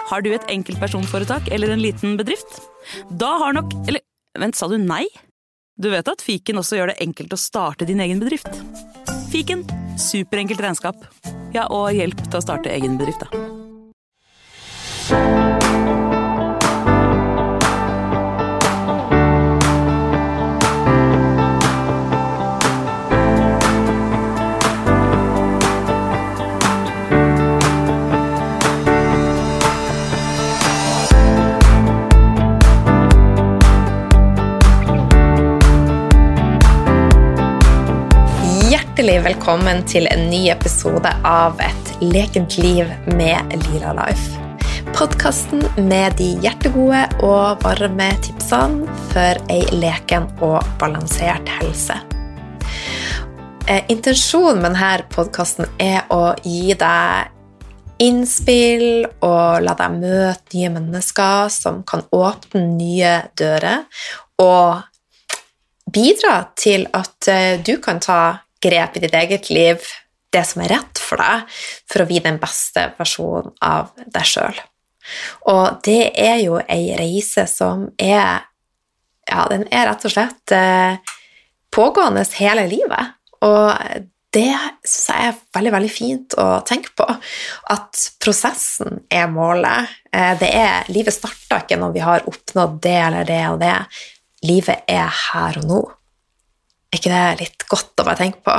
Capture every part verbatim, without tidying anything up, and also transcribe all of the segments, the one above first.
Har du et enkeltpersonforetak eller en liten bedrift? Da har nok... Eller, vent, sa du nei? Du vet at Fiken også gjør det enkelt å starte din egen bedrift. Fiken, superenkelt regnskap. Ja, og hjelp til å starte egen bedrift, da. Hjertelig velkommen til en ny episode av Et lekent liv med Lila Life. Podcasten med de hjertegode og varme tipsene for en leken og balansert helse. Eh, intensjonen med denne podcasten er å gi deg innspill og la deg møte nye mennesker som kan åpne nye dører og bidra til at du kan ta grep i ditt eget liv, det som er rett for deg, for å bli den beste versjonen av deg selv. Og det er jo en reise som er, ja, den er rett og slett eh, pågående hele livet. Og det synes jeg er veldig, veldig fint å tenke på, at prosessen er målet. Eh, det er, livet starter ikke når vi har oppnådd det eller det og det. Livet er her og nå. Er ikke det litt godt å bare tenke på?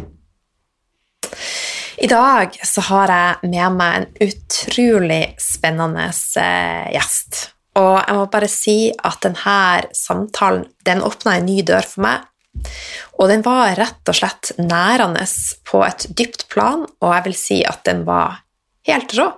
I dag så har jeg med meg en utrolig spennende gjest. Og jeg må bare si at denne samtalen, den åpnet en ny dør for meg. Og den var rett og slett nærende på et dypt plan, og jeg vil si at den var helt rå.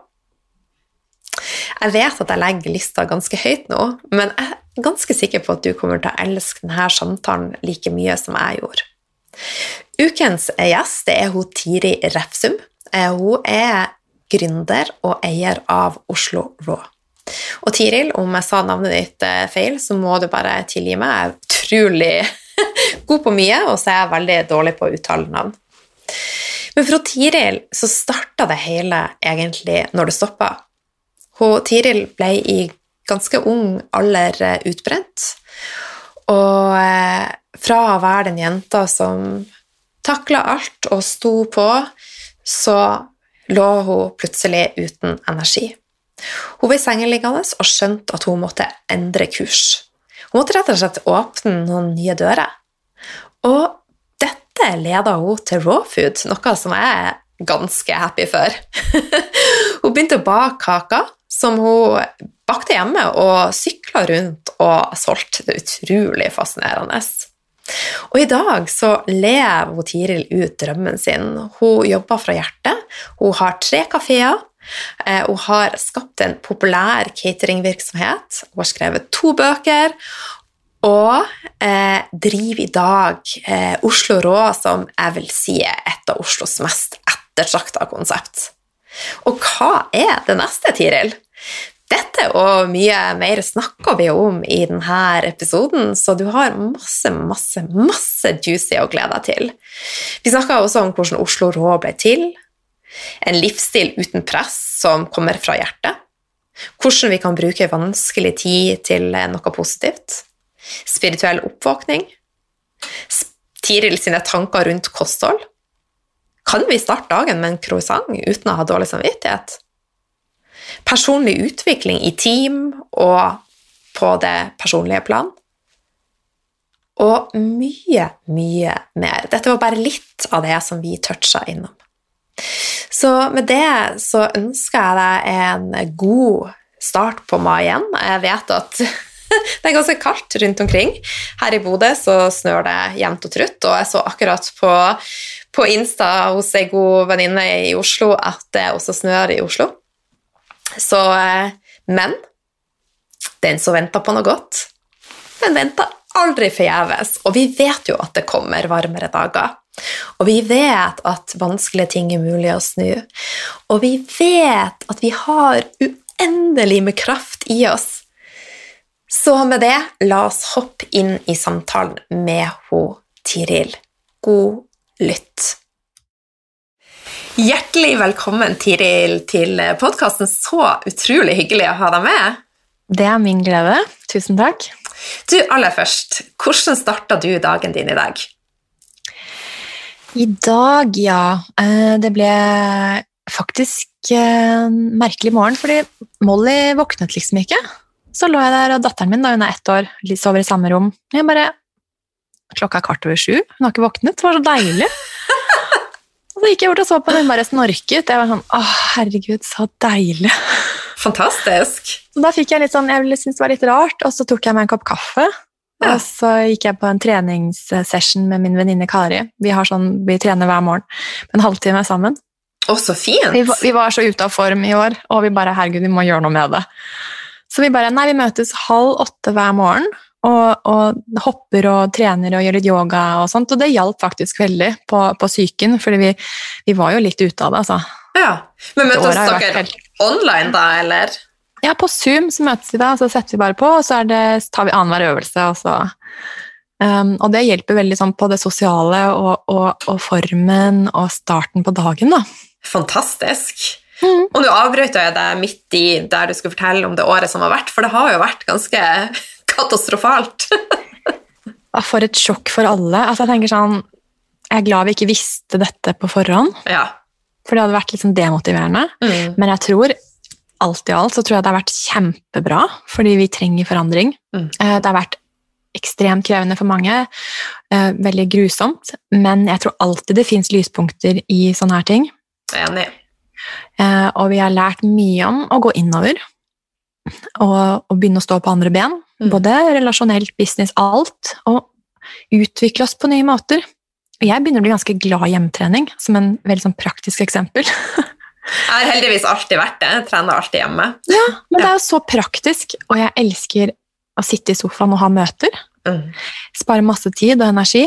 Jeg vet at jeg legger lista ganske høyt nå, men jeg er ganske sikker på at du kommer til å elske denne samtalen like mye som jeg gjorde. Ukens gjest det er hun Tiri Refsum. Hun er gründer og eier av Oslo Raw. Og Tiril, om jeg sa navnet ditt feil, så må du bare tilgi meg. Jeg er utrolig god på mye, og så er jeg veldig dårlig på å uttale navn. Men for Tiril så startet det hele egentlig når det stoppet. Hun Tiril ble i ganske ung alder utbrent, og fra å være den jenta som taklet alt og sto på, så lå hun plutselig uten energi. Hun ble sengeliggende og skjønte at hun måtte endre kurs. Hun måtte rett og slett åpne noen nye dører. Og dette ledet hun til raw food, noe som jeg er ganske happy for. Hun begynte å bake kaker, som hun bakte hjemme og syklet rundt og solgte. Det utrolig fascinerende. Og i dag så lever hun Tiril ut drømmen sin. Hun jobber fra hjertet, hun har tre kaféer, hun har skapt en populær cateringvirksomhet, hun har skrevet to bøker, og eh, driver i dag eh, Oslo Raw, som jeg vil si er et av Oslos mest ettertraktet konsept. Og hva er det neste, Tiril? Dette og mye mer snakker vi om i denne episoden, så du har masse, masse, masse juicy å glede deg til. Vi snakker også om hvordan Oslo Raw ble til, en livsstil uten press som kommer fra hjertet, hvordan vi kan bruke vanskelig tid til noe positivt, spirituell oppvåkning, Tiril sine tanker rundt kosthold. Kan vi starte dagen med en croissant uten å ha dårlig samvittighet? Personlig utvikling i team og på det personlige plan. Og mye, mye mer. Dette var bare litt av det som vi touchet innom. Så med det så ønsker jeg deg en god start på mai igjen. Jeg vet at det er ganske kaldt rundt omkring. Her i Bodø så snør det jevnt og trutt, og jeg så akkurat på, på Insta hos en god venninne i Oslo at det også snør i Oslo. Så, men den som venter på noe godt, den venter aldri forgjeves, og vi vet jo at det kommer varmere dager. Og vi vet at vanskelige ting er mulig å snu. Og vi vet at vi har uendelig med kraft i oss. Så med det, la oss hoppe inn i samtalen med ho Tiril. God lytt. Hjertelig velkommen, Tiril, til podcasten. Så utrolig hyggelig å ha deg med. Det er min glede. Tusen takk. Du, aller først, hvordan startet du dagen din i dag? I dag, ja. Det ble faktisk en merkelig morgen, fordi Molly våknet liksom ikke. Så lå jeg der, og datteren min, da hun er ett år, sover i samme rom. Jeg bare, klokka er kvart over sju, hun har ikke våknet, det var så deilig. Og så gikk jeg bort og så på den, bare snorket. Jeg var sånn, åh, herregud, så deilig. Fantastisk. Så da fikk jeg litt sånn, jeg syntes det var litt rart, og så tok jeg meg en kopp kaffe, ja. Og så gikk jeg på en treningssession med min venninne Kari. Vi har sånn, vi trener hver morgen, en halvtime sammen. Å, så fint. Vi, vi var så ute av form i år, og vi bare, herregud, vi må gjøre noe med det. Så vi bare, nei, vi møtes halv åtte hver morgen, Og, og hopper og trener og gjør litt yoga og sånt, og det hjalp faktisk veldig på, på psyken, fordi vi, vi var jo litt ute av det, altså. Ja, men møtes dere helt... online da, eller? Ja, på Zoom så møtes vi da, så setter vi bare på, og så er det, tar vi annenhver øvelse, og så... Um, og det hjelper veldig sånn på det sosiale og, og, og formen og starten på dagen da. Fantastisk. Mm. Og nå avbrøt jeg deg midt i der du skulle fortelle om det året som har vært, for det har jo vært ganske... katastrofalt. For et sjokk for alle. Altså, jeg tenker sånn, jeg er glad vi ikke visste dette på forhånd, ja. For det hadde vært litt sånn demotiverende. Mm. Men jeg tror, alt i alt, så tror jeg det har vært kjempebra, fordi vi trenger forandring. Mm. Det har vært ekstremt krevende for mange, veldig grusomt, men jeg tror alltid det finnes lyspunkter i sånne her ting. Enig. Og vi har lært mye om å gå innover, og, og begynne å stå på andre ben, mm. både relasjonelt, business, alt, og utvikle oss på nye måter. Og jeg begynner å bli ganske glad i hjemmetrening, som en veldig sånn praktisk eksempel. Jeg har heldigvis alltid vært det, jeg trener alltid hjemme. Ja, men det er jo så praktisk, og jeg elsker å sitte i sofaen og ha møter, mm. spare masse tid og energi.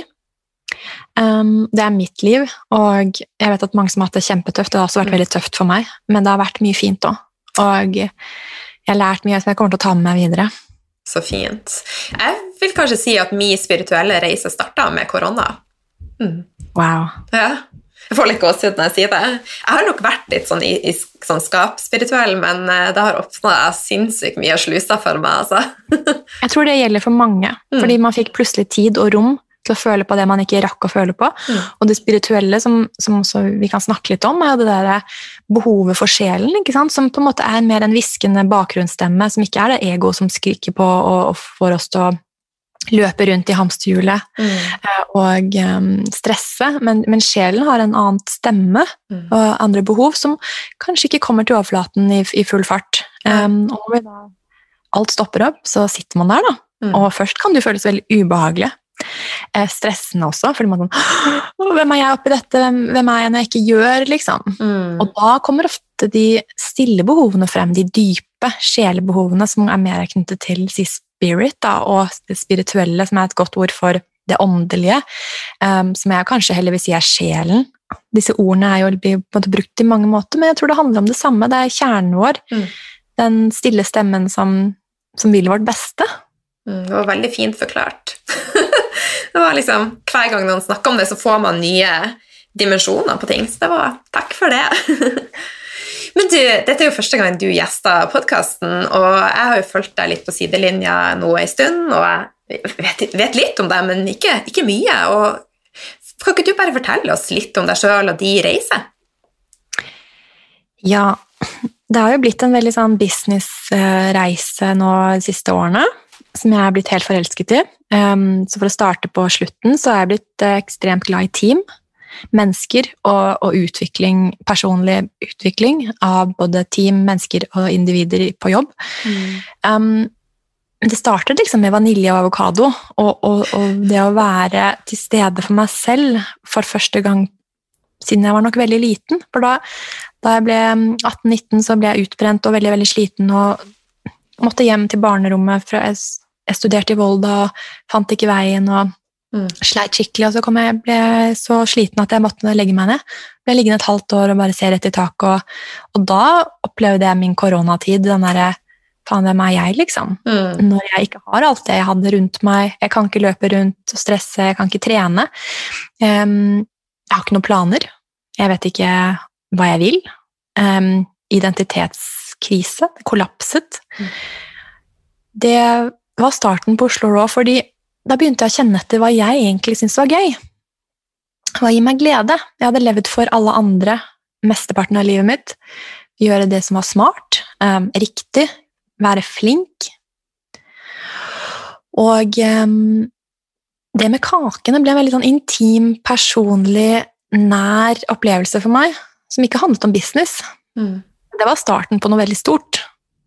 Um, det er mitt liv, og jeg vet at mange som har hatt det kjempetøft, det har også vært mm. veldig tøft for meg, men det har vært mye fint også, og jeg har lært mye som jeg kommer til å ta med meg videre. Så fint. Jeg vil kanskje si at min spirituelle reise startet med korona. Mm. Wow. Ja, jeg får litt gåsehud når jeg sier det. Jeg har nok vært litt sånn, i, i, sånn skapspirituell, men det har åpnet sinnssykt mye sluser for meg. Altså. Jeg tror det gjelder for mange, mm. fordi man fikk plutselig tid og rom til å føle på det man ikke rakk å føle på. Mm. Og det spirituelle, som, som også vi kan snakke litt om, er det der behovet for sjelen, ikke sant? Som på en måte er mer en viskende bakgrunnsstemme, som ikke er det ego som skriker på og, og får oss til å løpe rundt i hamsterhjulet mm. og um, stresse, men, men sjelen har en annen stemme mm. og andre behov som kanskje ikke kommer til overflaten i, i full fart. Um, og når da alt stopper opp, så sitter man der da. Mm. Og først kan det føles veldig ubehagelig. Stressende også, fordi man sånn, hvem er jeg oppi dette, hvem, hvem er jeg når jeg ikke gjør, liksom. Mm. Og da kommer ofte de stille behovene frem, de dype sjelebehovene som er mer knyttet til si spirit, da, og det spirituelle, som er et godt ord for det åndelige, um, som jeg kanskje heller vil si er sjelen. Disse ordene er jo blir på en måte brukt i mange måter, men jeg tror det handler om det samme, det er kjernen vår, mm. den stille stemmen som, som vil vårt beste. Mm, det var veldig fint forklart. Det var liksom, hver gang noen snakker om det, så får man nye dimensjoner på ting, så det var, takk for det. Men du, dette er jo første gang du gjestet podcasten, og jeg har jo fulgt deg litt på sidelinja nå en stund, og jeg vet, vet litt om deg, men ikke, ikke mye, og kan ikke du bare fortelle oss litt om deg selv og de reiser? Ja, det har jo blitt en veldig sånn businessreise nå de siste årene, som jeg har blitt helt forelsket i. Um, så for å starte på slutten, så har jeg blitt uh, ekstremt glad i team, mennesker og, og utvikling, personlig utvikling av både team, mennesker og individer på jobb. Mm. Um, det startet liksom med vanilje og avokado, og, og, og det å være til stede for meg selv for første gang siden jeg var nok veldig liten. For da, da jeg ble atten nitten, så ble jeg utbrent og veldig, veldig sliten, og måtte hjem til barnerommet fra jeg Jeg studerte i Volda, fant ikke veien og mm. sleit skikkelig, og så kom jeg, ble jeg så sliten at jeg måtte legge meg ned. Ble liggende et halvt år og bare se rett i tak, og, og da opplevde jeg min koronatid, den der, faen, hvem er jeg liksom? Mm. Når jeg ikke har alt det jeg hadde rundt meg, jeg kan ikke løpe rundt og stresse, jeg kan ikke trene. Um, jeg har ikke noen planer. Jeg vet ikke hva jeg vil. Um, identitetskrise, kollapset. Mm. Det var starten på Oslo Raw, fordi da begynte jeg å kjenne etter hva jeg egentlig syntes var gøy. Hva gir meg glede? Jeg hadde levd for alle andre mesteparten av livet mitt. Gjøre det som var smart, um, riktig, være flink. Og um, det med kakene ble en veldig sånn intim, personlig, nær opplevelse for meg, som ikke handlet om business. Mm. Det var starten på noe veldig stort.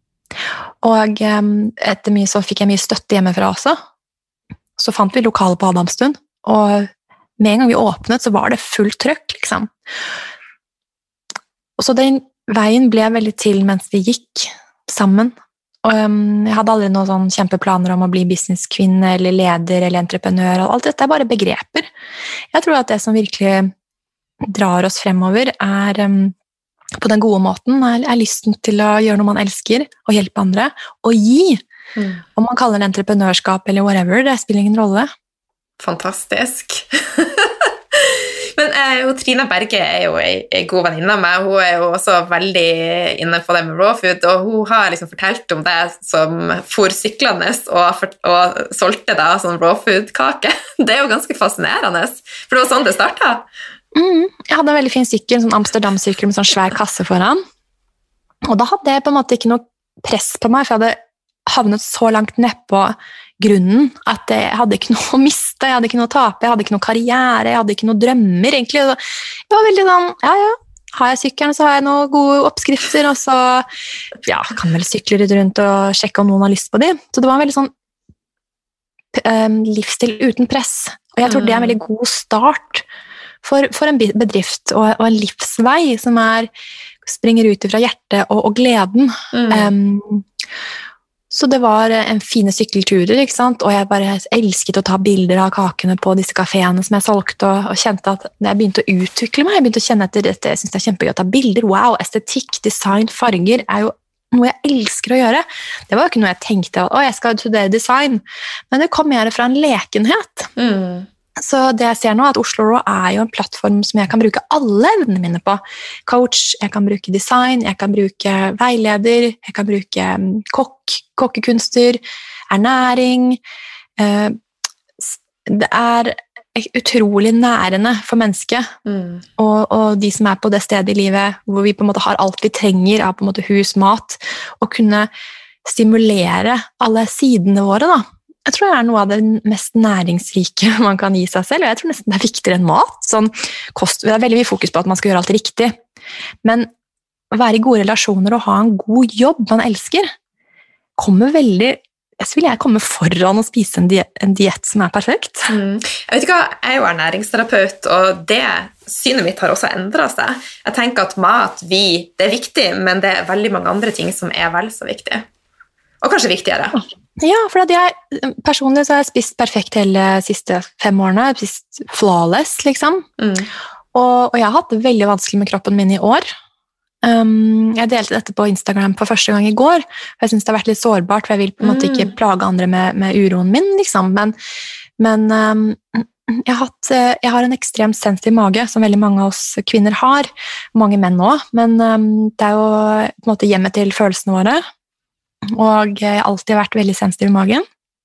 Og um, etter mye så fikk jeg mye støtte hjemmefra også. Så fant vi lokale på Adamstuen, og med en gang vi åpnet, så var det fullt trøkk, liksom. Og så den veien ble veldig til mens vi gikk sammen. Og um, jeg hadde aldri noen sånn kjempeplaner om å bli businesskvinne, eller leder, eller entreprenør, og alt dette er bare begreper. Jeg tror at det som virkelig drar oss fremover er um, på den gode måten, er, er lysten til å gjøre noe man elsker, og hjelpe andre, og gi. Mm. Om man kaller det entreprenørskap eller whatever, det spiller ingen rolle. Fantastisk. Men eh, Trine Berge er jo en god venninne av meg. Hun er jo også veldig inne på det med raw food, og hun har liksom fortalt om det som for syklende og, og solgte da sånn raw food-kake. Det er jo ganske fascinerende, for det var sånn det startet. Mm, jeg hadde en veldig fin sykkel, en sånn Amsterdam-sykkel med sånn svær kasse foran. Og da hadde jeg på en måte ikke noe press på meg, for jeg hadde havnet så langt ned på grunnen at jeg hadde ikke noe å miste, jeg hadde ikke noe å tape, jeg hadde ikke noe karriere, jeg hadde ikke noe drømmer, egentlig. Det var veldig sånn, ja, ja, har jeg sykkelen, så har jeg noen gode oppskrifter, og så ja, kan vel sykle litt rundt og sjekke om noen har lyst på de. Så det var en veldig sånn um, livsstil uten press, og jeg tror det er en veldig god start for, for en bedrift og, og en livsvei som er, springer ut fra hjertet og, og gleden. Mm. Um, Så det var en fine sykkelturer, ikke sant? Og jeg bare elsket å ta bilder av kakene på disse kaféene som jeg solgte, og, og kjente at jeg begynte å utvikle meg, jeg begynte å kjenne etter dette, jeg synes det er kjempegøy å ta bilder, wow, estetikk, design, farger, er jo noe jeg elsker å gjøre. Det var jo ikke noe jeg tenkte, å, jeg skal studere design, men det kom mer fra en lekenhet. Mm. Så det jeg ser nå er at Oslo Raw er jo en plattform som jeg kan bruke alle evnene mine på. Coach, jeg kan bruke design, jeg kan bruke veileder, jeg kan bruke kokk, kokkekunster, ernæring. Det er utrolig nærende for mennesket, mm. og, og de som er på det stedet i livet hvor vi på en måte har alt vi trenger av på en måte hus, mat, og kunne stimulere alle sidene våre da. Jeg tror det er noe av det mest næringsrike man kan gi seg selv, og jeg tror nesten det er viktigere enn mat. Sånn, kost, det er veldig mye fokus på at man skal gjøre alt riktig, men å være i gode relasjoner og ha en god jobb man elsker, kommer veldig, jeg vil jeg komme foran å spise en diet, en diet som er perfekt. Mm. Jeg vet ikke hva, jeg er jo ernæringsterapeut, og det synet mitt har også endret seg. Jeg tenker at mat, vi, det er viktig, men det er veldig mange andre ting som er vel så viktig. Og kanskje viktigere. Ja, for at jeg personlig så har jeg spist perfekt hele de siste fem årene, jeg har spist flawless, liksom. Mm. Og, og jeg har hatt det veldig vanskelig med kroppen min i år. Um, jeg delte dette på Instagram for første gang i går, for jeg synes det har vært litt sårbart, for jeg vil på en måte ikke plage andre med, med uroen min, liksom. Men, men um, jeg, har hatt, jeg har en ekstremt sensitiv mage, som veldig mange av oss kvinner har, mange menn også, men um, det er jo på en måte hjemmet til følelsene våre, og jeg har alltid vært veldig sensitiv i magen.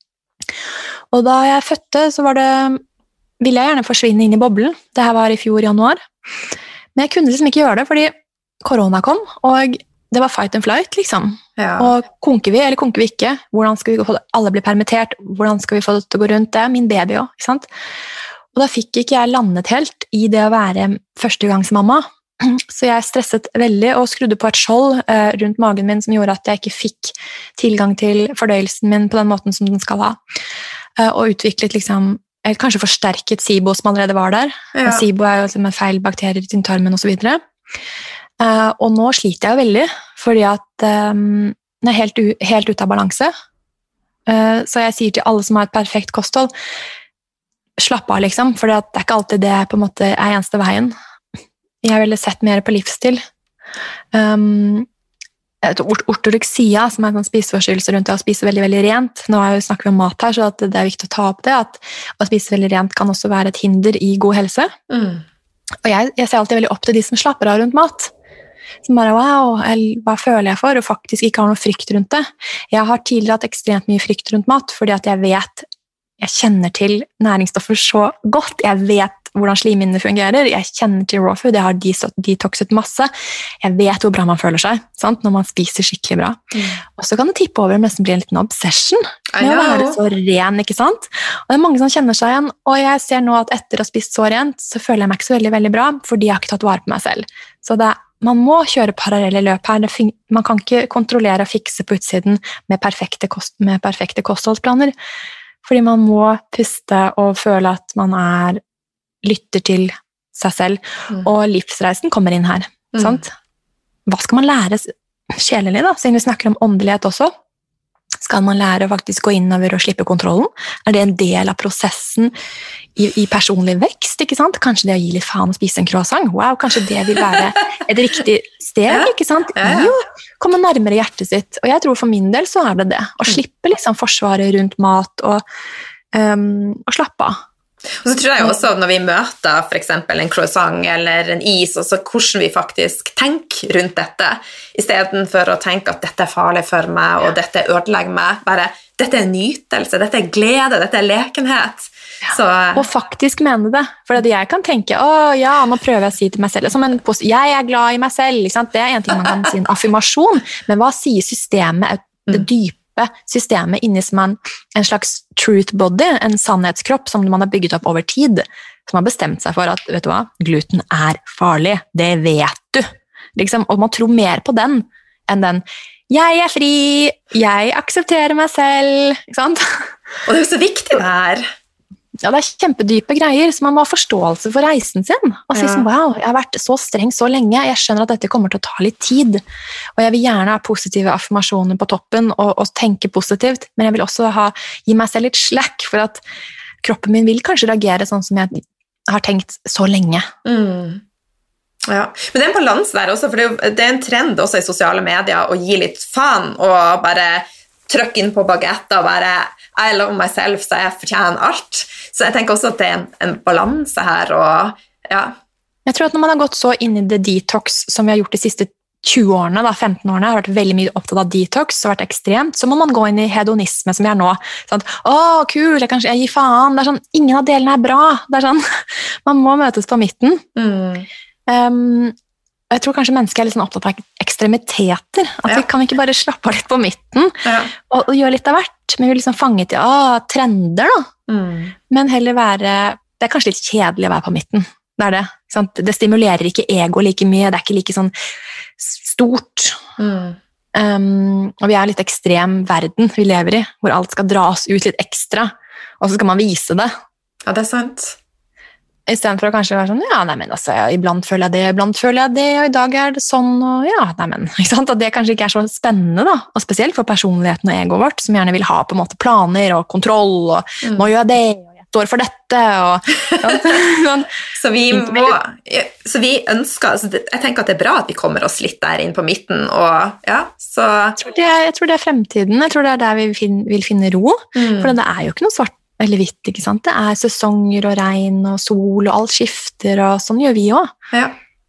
Og da jeg fødte, så var det, ville jeg gjerne forsvinne inn i boblen. Det her var i fjor, januar. Men jeg kunne liksom ikke gjøre det, fordi korona kom, og det var fight and flight, liksom. Ja. Og konker vi, eller konker vi ikke? Hvordan skal vi få det? Alle blir permittert, hvordan skal vi få det til å gå rundt? Det er min baby også, ikke sant? Og da fikk ikke jeg landet helt i det å være førstegangsmamma. Så jeg stresset veldig og skrudde på et skjold eh, rundt magen min som gjorde at jeg ikke fikk tilgang til fordøyelsen min på den måten som den skal ha. Eh, og utviklet liksom, eh, kanskje forsterket SIBO som allerede var der. Ja. SIBO er jo liksom en feil bakterier i tynntarmen og så videre. Eh, og nå sliter jeg jo veldig, fordi at eh, den er helt, u, helt ute av balanse. Eh, så jeg sier til alle som har et perfekt kosthold, slapp av liksom, for det er ikke alltid det på en måte er eneste veien. Jeg ville sett mer på livsstil. Um, ortorexia, som er en spiseforstyrrelse rundt det å spise veldig, veldig rent. Nå snakker vi om mat her, så at det er viktig å ta opp det, at å spise veldig rent kan også være et hinder i god helse. Mm. Og jeg, jeg ser alltid veldig opp til de som slapper av rundt mat. Som bare, wow, hva føler jeg for? Og faktisk ikke har noe frykt rundt det. Jeg har tidligere hatt ekstremt mye frykt rundt mat, fordi at jeg vet, jeg kjenner til næringsstoffer så godt. Jeg vet hvordan slimhinnene fungerer. Jeg kjenner til raw food. Jeg har detoxet masse. Jeg vet hvor bra man føler seg, sant? Når man spiser skikkelig bra. Mm. Og så kan det tippe over, nesten bli en liten obsession med å være så ren, ikke sant? Og det er mange som kjenner seg igjen, og jeg ser nå at etter å ha spist så rent, så føler jeg meg ikke så veldig, veldig bra, fordi jeg har ikke tatt vare på meg selv. Så det, man må kjøre parallelle løp her. Det, man kan ikke kontrollere og fikse på utsiden med perfekte, kost, med perfekte kostholdsplaner, fordi man må puste og føle at man er, lytter til seg selv, mm. og livsreisen kommer inn her, mm. sant? Hva skal man lære sjelelig da, siden vi snakker om åndelighet også? Skal man lære å faktisk gå innover og slippe kontrollen? Er det en del av prosessen i, i personlig vekst, ikke sant? Kanskje det å gi litt faen og spise en croissant? Wow, kanskje det vil være et riktig steg, ikke sant? Jo, komme nærmere hjertet sitt. Og jeg tror for min del så er det det. Å slippe liksom forsvaret rundt mat og, um, og slappe av. Og så tror jeg jo også når vi møter for eksempel en croissant eller en is, også hvordan vi faktisk tenker rundt dette, i stedet for å tenke at dette er farlig for meg, og dette ødelegger meg, bare dette er nytelse, dette er glede, dette er lekenhet. Så, og faktisk mene det, for at jeg kan tenke, å ja, nå prøver jeg å si til meg selv, som en, jeg er glad i meg selv, ikke sant? Det er en ting man kan si, en affirmasjon, men hva sier systemet, det dype systemet inni som en, en slags truth body, en sannhetskropp som man har bygget opp over tid, som har bestemt seg for at, vet du hva, gluten er farlig, det vet du, liksom, og man tror mer på den enn den, jeg er fri, jeg aksepterer meg selv, ikke sant? Og det er jo så viktig det her. Ja, det er kjempedype greier, så man må ha forståelse for reisen sin, og si sånn, wow, jeg har vært så streng så lenge, jeg skjønner at dette kommer til å ta litt tid, og jeg vil gjerne ha positive affirmasjoner på toppen, og, og tenke positivt, men jeg vil også ha, gi meg selv litt slack, for at kroppen min vil kanskje reagere sånn som jeg har tenkt så lenge. Mm. Ja, men det er en balanse der også, for det er, jo, det er en trend også i sosiale medier å gi litt faen, og bare trykke inn på baguette og bare I love myself, så jeg fortjener alt. Så jeg tenker også at det er en, en balanse her, og ja. Jeg tror at når man har gått så inn i det detox som vi har gjort de siste tjue årene, da, femten årene, har vært veldig mye opptatt av detox, og vært ekstremt, så må man gå inn i hedonisme som vi er nå. Sånn, å, kul, jeg, kanskje, jeg gir faen. Det er sånn, ingen av delene er bra. Det er sånn, man må møtes på midten. Mm. Um, jeg tror kanskje mennesker er litt sånn opptatt av ekstremiteter, at ja. Vi kan ikke bare slappe av litt på midten, ja. og, og gjøre litt av hvert, men vi vil liksom fange til ah, trender da, mm. men heller være, det er kanskje litt kjedelig å være på midten, det er det, sant? Det stimulerer ikke ego like mye, det er ikke like sånn stort, mm. um, og vi er litt ekstrem verden vi lever i, hvor alt skal dras ut litt ekstra, og så skal man vise det. Ja, det er sant. I stedet for å kanskje være sånn, ja, nei, men altså, iblant føler jeg det, iblant føler jeg det, og i dag er det sånn, og ja, nei, men, ikke sant? At det kanskje ikke er så spennende da, og spesielt for personligheten og egoet vårt, som gjerne vil ha på en måte planer og kontroll, og mm. nå gjør jeg det, og jeg står for dette, og sånn. så, vi må, så vi ønsker, altså, jeg tenker at det er bra at vi kommer oss litt der inn på midten, og ja, så... Jeg tror det er, jeg tror det er fremtiden, jeg tror det er der vi fin, vil finne ro, mm. for det er jo ikke noe svart eller hvitt, ikke sant? Det er sesonger og regn og sol, og alt skifter, og sånn gjør vi også. Ja.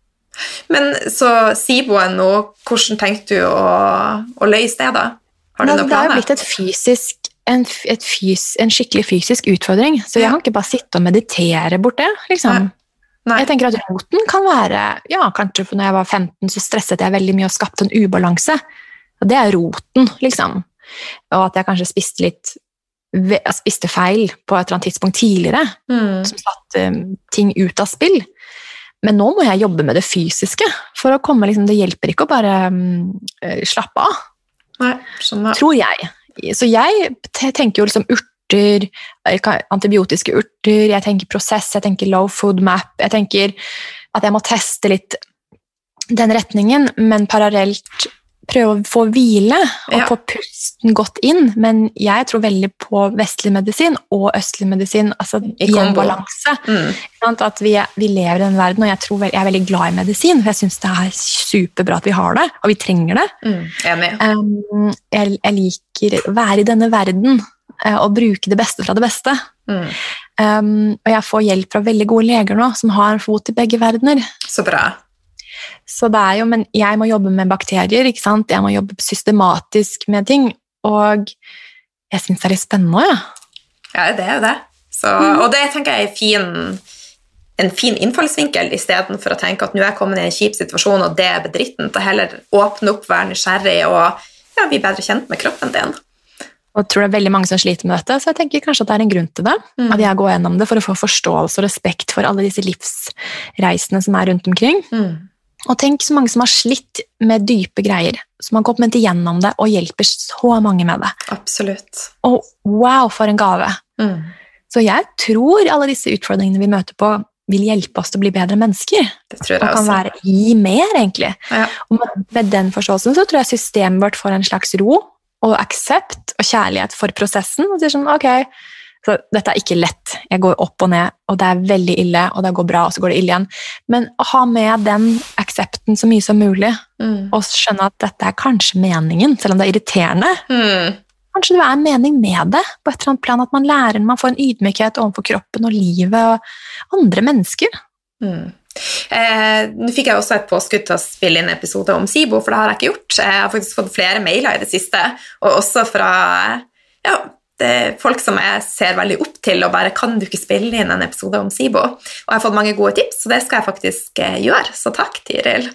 Men så Siboen nå, hvordan tenkte du å, å løse det da? Har du det, noen planer? Det har jo blitt et fysisk, en, et fys, en skikkelig fysisk utfordring, så jeg ja. Kan ikke bare sitte og meditere bort det, liksom. Nei. Nei. Jeg tenker at roten kan være, ja, kanskje for når jeg var femten, så stresset jeg veldig mye og skapte en ubalanse, og det er roten, liksom. Og at jeg kanskje spiste litt jeg spiste feil på et eller annet tidspunkt tidligere, mm. som satt um, ting ut av spill. Men nå må jeg jobbe med det fysiske, for å komme, liksom, det hjelper ikke å bare um, slappe av. Nei, skjønner. Tror jeg. Så jeg tenker jo liksom urter, antibiotiske urter, jeg tenker prosess, jeg tenker low food map, jeg tenker at jeg må teste litt den retningen, men parallelt prøve å få hvile og ja. Få pusten godt inn, men jeg tror veldig på vestlig medisin og østlig medisin, altså i en balanse. Mm. At vi, vi lever i den verden, og jeg, tror, jeg er veldig glad i medisin, for jeg synes det er superbra at vi har det, og vi trenger det. Mm. Enig. Um, jeg, jeg liker å være i denne verden og bruke det beste fra det beste. Mm. Um, og jeg får hjelp fra veldig gode leger nå, som har en fot i begge verdener. Så bra. Så det er jo, men jeg må jobbe med bakterier, ikke sant? Jeg må jobbe systematisk med ting, og jeg synes det er litt spennende, ja. Ja, det er jo det. Så, mm. Og det tenker jeg er fin, en fin innfallsvinkel, i stedet for å tenke at nå er jeg kommet i en kjip situasjon, og det er bedritten, til heller åpne opp, være nysgjerrig, og ja, bli bedre kjent med kroppen din. Og jeg tror det er veldig mange som sliter med dette, så jeg tenker kanskje at det er en grunn til det, mm. at jeg går gjennom det for å få forståelse og respekt for alle disse livsreisene som er rundt omkring. Mm. Og tenk så mange som har slitt med dype greier, som har kommet igjennom det og hjelper så mange med det. Absolutt. Og wow, for en gave. Mm. Så jeg tror alle disse utfordringene vi møter på vil hjelpe oss til å bli bedre mennesker. Det tror jeg og kan også. Være gi mer, egentlig. Ja. Og med, med den forståelsen så tror jeg systemet vårt får en slags ro og aksept og kjærlighet for prosessen, og sier sånn, ok, så dette er ikke lett, jeg går opp og ned, og det er veldig ille, og det går bra, og så går det ille igjen, men å ha med den aksepten så mye som mulig, mm. og skjønne at dette er kanskje meningen, selv om det er irriterende, mm. kanskje det er en mening med det, på et eller annet plan, at man lærer, man får en ydmykhet overfor kroppen og livet, og andre mennesker. Mm. Eh, nå fikk jeg også et påskudd til å spille inn episode om SIBO, for det har jeg ikke gjort. Jeg har faktisk fått flere mailer i det siste, og også fra ja, det er folk som jeg ser veldig opp til, og bare kan du ikke spille inn en episode om SIBO? Og jeg har fått mange gode tips, så det skal jeg faktisk gjøre. Så takk, Tiril.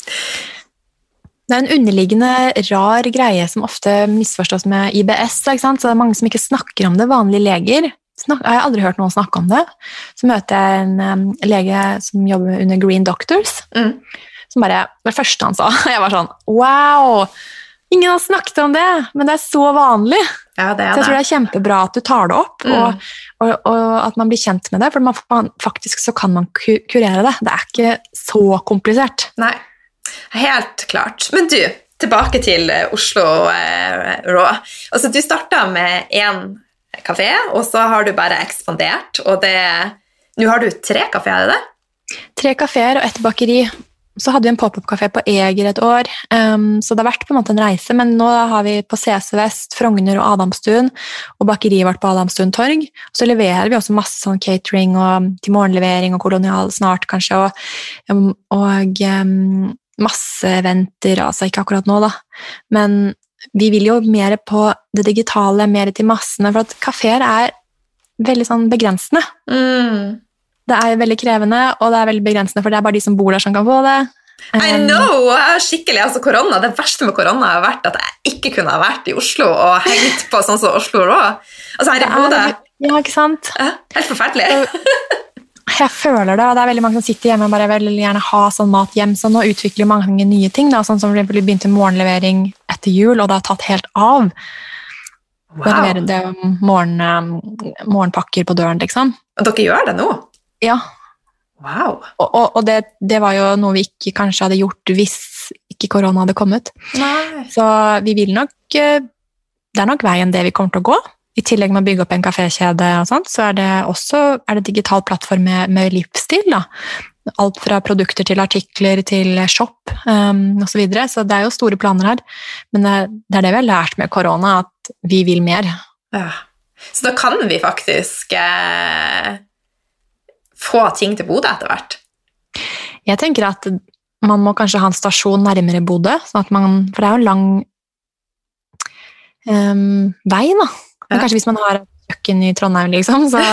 Det er en underliggende rar greie som ofte misforstås med I B S, ikke sant? Så det er mange som ikke snakker om det, vanlige leger. Snak, jeg har aldri hørt noen snakke om det. Så møter jeg en um, lege som jobber under Green Doctors, mm. som bare, det første han sa, jeg var sånn, wow, ingen har snakket om det, men det er så vanlig. Ja, det er så jeg det. tror det er kjempebra at du tar det opp, mm. og, og, og at man blir kjent med det, for man, faktisk så kan man kurere det. Det er ikke så komplisert. Nei, helt klart. Men du, tilbake til Oslo eh, Raw. Altså, du startet med en kafé, og så har du bare ekspandert, og det, nå har du tre kaféer, er det det? Tre kaféer og ett bakeri. Så hadde vi en pop-up-kafé på Eger et år, um, så det har vært på en måte en reise, men nå har vi på C C Vest, Frogner og Adamstuen, og bakeriet vårt på Adamstuen Torg, så leverer vi også masse sånn catering og til morgenlevering og kolonial snart kanskje, og, um, og um, masse eventer, altså ikke akkurat nå da, men vi vil jo mer på det digitale, mer til massene, for at kaféer er veldig sånn begrensende. Mm. Det er veldig krevende, og det er veldig begrensende, for det er bare de som bor der som kan få det. I know! Jeg er skikkelig, altså korona, det verste med korona har vært at jeg ikke kunne ha vært i Oslo og hengt på sånn som Oslo Raw. Altså her i Bodø. Ja, ikke sant? Ja, helt forferdelig. Jeg føler det, og det er veldig mange som sitter hjemme og bare vil gjerne ha sånn mat hjem, så nå utvikler mange nye ting, da, sånn som vi begynte morgenlevering etter jul, og det har tatt helt av. Wow. Det er morgen, morgenpakker på døren, liksom. Og dere gjør det nå? Ja. Wow. Og, og, og det, det var jo noe vi ikke kanskje hadde gjort hvis ikke korona hadde kommet. Nei. Så vi vil nok, det er nok veien det vi kommer til å gå. I tillegg med å bygge opp en kafékjede og sånt, så er det også er det digital plattform med, med livsstil da. Alt fra produkter til artikler til shop um, og så videre. Så det er jo store planer her. Men det, det er det vi har lært med korona, at vi vil mer. Ja. Så da kan vi faktisk eh, få ting til Bodø etter hvert? Jeg tenker at man må kanskje ha en stasjon nærmere Bodø, sånn at man, for det er jo en lang um, vei da. Men kanskje hvis man har et kjøkken i Trondheim, liksom, så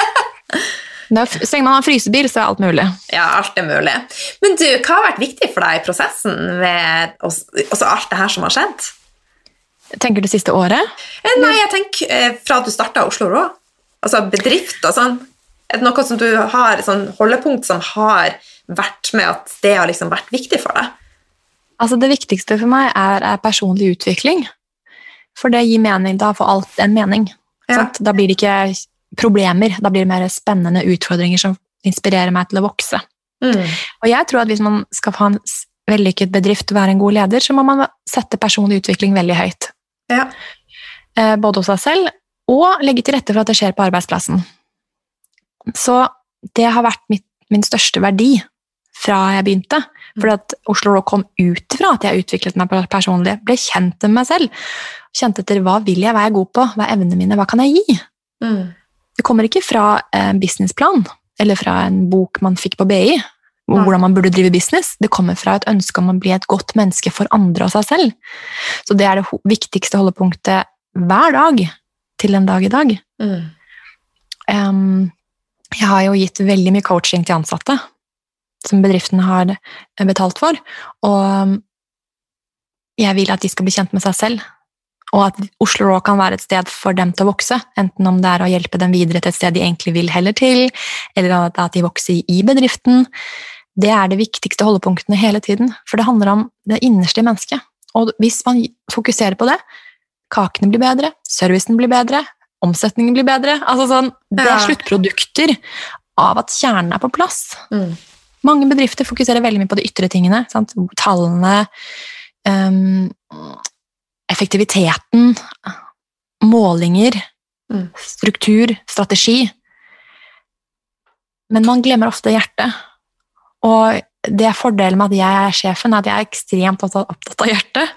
så lenge man har en frysebil, så er alt mulig. Ja, alt er mulig. Men du, hva har vært viktig for deg i prosessen ved også alt det her som har skjedd? Tenker du siste året? Nei, jeg tenker fra du startet Oslo Raw. Altså bedrift og sånn. Er det noe som du har, sånn holdepunkt som har vært med at det har liksom vært viktig for deg? Altså det viktigste for meg er, er personlig utvikling. For det gir mening, da får alt en mening. Ja. Da blir det ikke problemer, da blir det mer spennende utfordringer som inspirerer meg til å vokse. Mm. Og jeg tror at hvis man skal få en vellykket bedrift og være en god leder, så må man sette personlig utvikling veldig høyt. Ja. Både hos seg selv, og legge til rette for at det skjer på arbeidsplassen. Så det har vært mitt, min største verdi fra jeg begynte, for at Oslo Raw kom ut fra at jeg utviklet meg personlig, ble kjent med meg selv, kjente etter hva vil jeg, hva er jeg god på, hva er evnene mine, hva kan jeg gi? Mm. det kommer ikke fra en businessplan, eller fra en bok man fikk på B I, om hvordan man burde drive business. Det kommer fra et ønske om å bli et godt menneske for andre og seg selv. Så det er det viktigste holdepunktet hver dag, til en dag i dag. Mm. Um, jeg har jo gitt veldig mye coaching til ansatte, som bedriften har betalt for, og jeg vil at de skal bli kjent med seg selv, og at Oslo Raw kan være et sted for dem til å vokse, enten om det er å hjelpe dem videre til et sted de egentlig vil heller til, eller at de vokser i bedriften. Det er det viktigste holdepunktene hele tiden, for det handler om det innerste i mennesket. Og hvis man fokuserer på det, kakene blir bedre, servicen blir bedre, omsetningen blir bedre. Altså sånn, det er sluttprodukter av at kjernen er på plass. Mm. Mange bedrifter fokuserer veldig mye på de ytre tingene, sant? Tallene, um, effektiviteten, målinger, mm. struktur, strategi. Men man glemmer ofte hjertet. Og det er fordelen med at jeg er sjefen, at jeg er ekstremt opptatt av hjertet.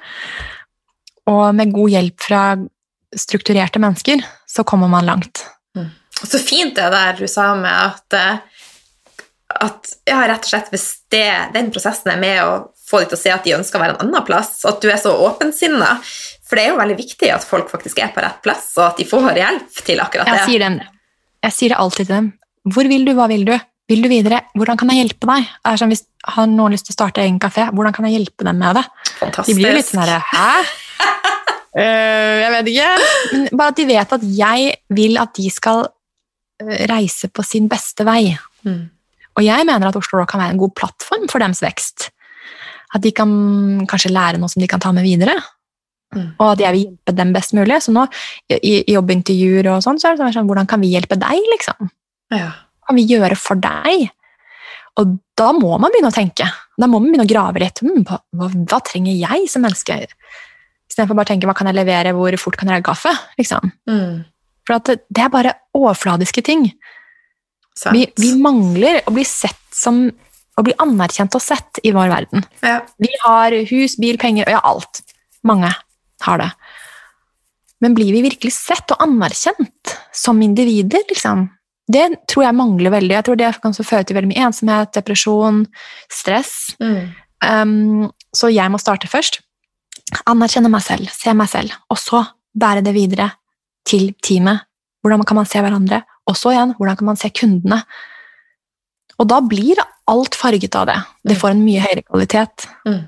Og med god hjelp fra strukturerte mennesker, så kommer man langt. Mm. Så fint det der du sa med at, at ja, rett og slett hvis det, den prosessen er med å få de til å se at de ønsker å være en annen plass, og at du er så åpensinnet, for det er jo veldig viktig at folk faktisk er på rett plass, og at de får hjelp til akkurat det. Jeg sier, dem, jeg sier det alltid til dem. Hvor vil du, hva vil du? Vil du videre? Hvordan kan jeg hjelpe deg? Er sånn, hvis har noen lyst til å starte egen kafé, hvordan kan jeg hjelpe dem med det? Fantastisk. De blir jo litt sånn her, hæ? Uh, jeg vet ikke, men bare at de vet at jeg vil at de skal reise på sin beste vei. Mm. Og jeg mener at Oslo Raw kan være en god plattform for deres vekst. At de kan kanskje lære noe som de kan ta med videre. Mm. Og at jeg vil hjelpe dem best mulig. Så nå, i, i jobbintervjuer og sånn, så er det sånn, hvordan kan vi hjelpe deg, liksom? Ja. Hva kan vi gjøre for deg? Og da må man begynne å tenke. Da må man begynne å grave litt. Hmm, hva, hva, hva trenger jeg som menneske? I stedet for bare å tenke, hva kan jeg levere, hvor fort kan jeg lage kaffe? Liksom. Mm. For at det, det er bare overfladiske ting. Vi, vi mangler å bli sett som, å bli anerkjent og sett i vår verden. Ja. Vi har hus, bil, penger, og ja, alt. Mange har det. Men blir vi virkelig sett og anerkjent som individer, liksom? Det tror jeg mangler veldig. Jeg tror det kan så føre til veldig mye ensomhet, depresjon, stress. Mm. Um, så jeg må starte først. Anerkjenne meg selv, se meg selv, og så bære det videre til teamet. Hvordan kan man se hverandre? Og så igjen, hvordan kan man se kundene? Og da blir alt farget av det. Det får en mye høyere kvalitet. Mm.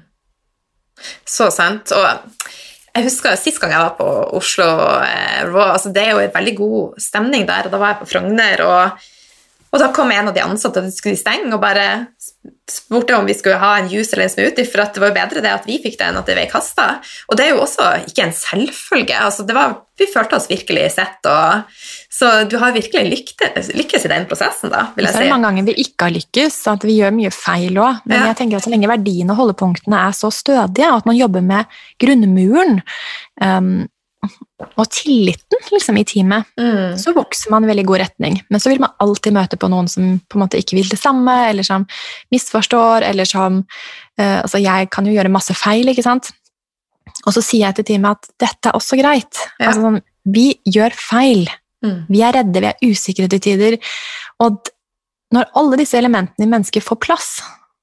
Så sant. Og jeg husker sist gang jeg var på Oslo Raw, altså det er jo en veldig god stemning der, og da var jeg på Frogner, og, og da kom en av de ansatte, og de skulle stenge, og bare spurte om vi skulle ha en juice eller en smoothie, for at det var jo bedre det at vi fikk det enn at det ble kastet. Og det er jo også ikke en selvfølge. Altså det var, vi følte oss virkelig sett, og, så du har virkelig lykkes, lykkes i den prosessen da, vil jeg si. Så er det mange ganger vi ikke har lykkes, at vi gjør mye feil også, men ja. Jeg tenker at så lenge verdiene og holdepunktene er så stødige, og at man jobber med grunnmuren, um, og tilliten liksom, i teamet, mm. så vokser man i veldig god retning. Men så vil man alltid møte på noen som på en måte ikke vil det samme, eller som misforstår, eller som uh, altså jeg kan jo gjøre masse feil, ikke sant? Og så sier jeg til teamet at dette er også greit. Ja. Altså, sånn, vi gjør feil. Mm. Vi er redde, vi er usikre til tider. Og når alle disse elementene i mennesket får plass,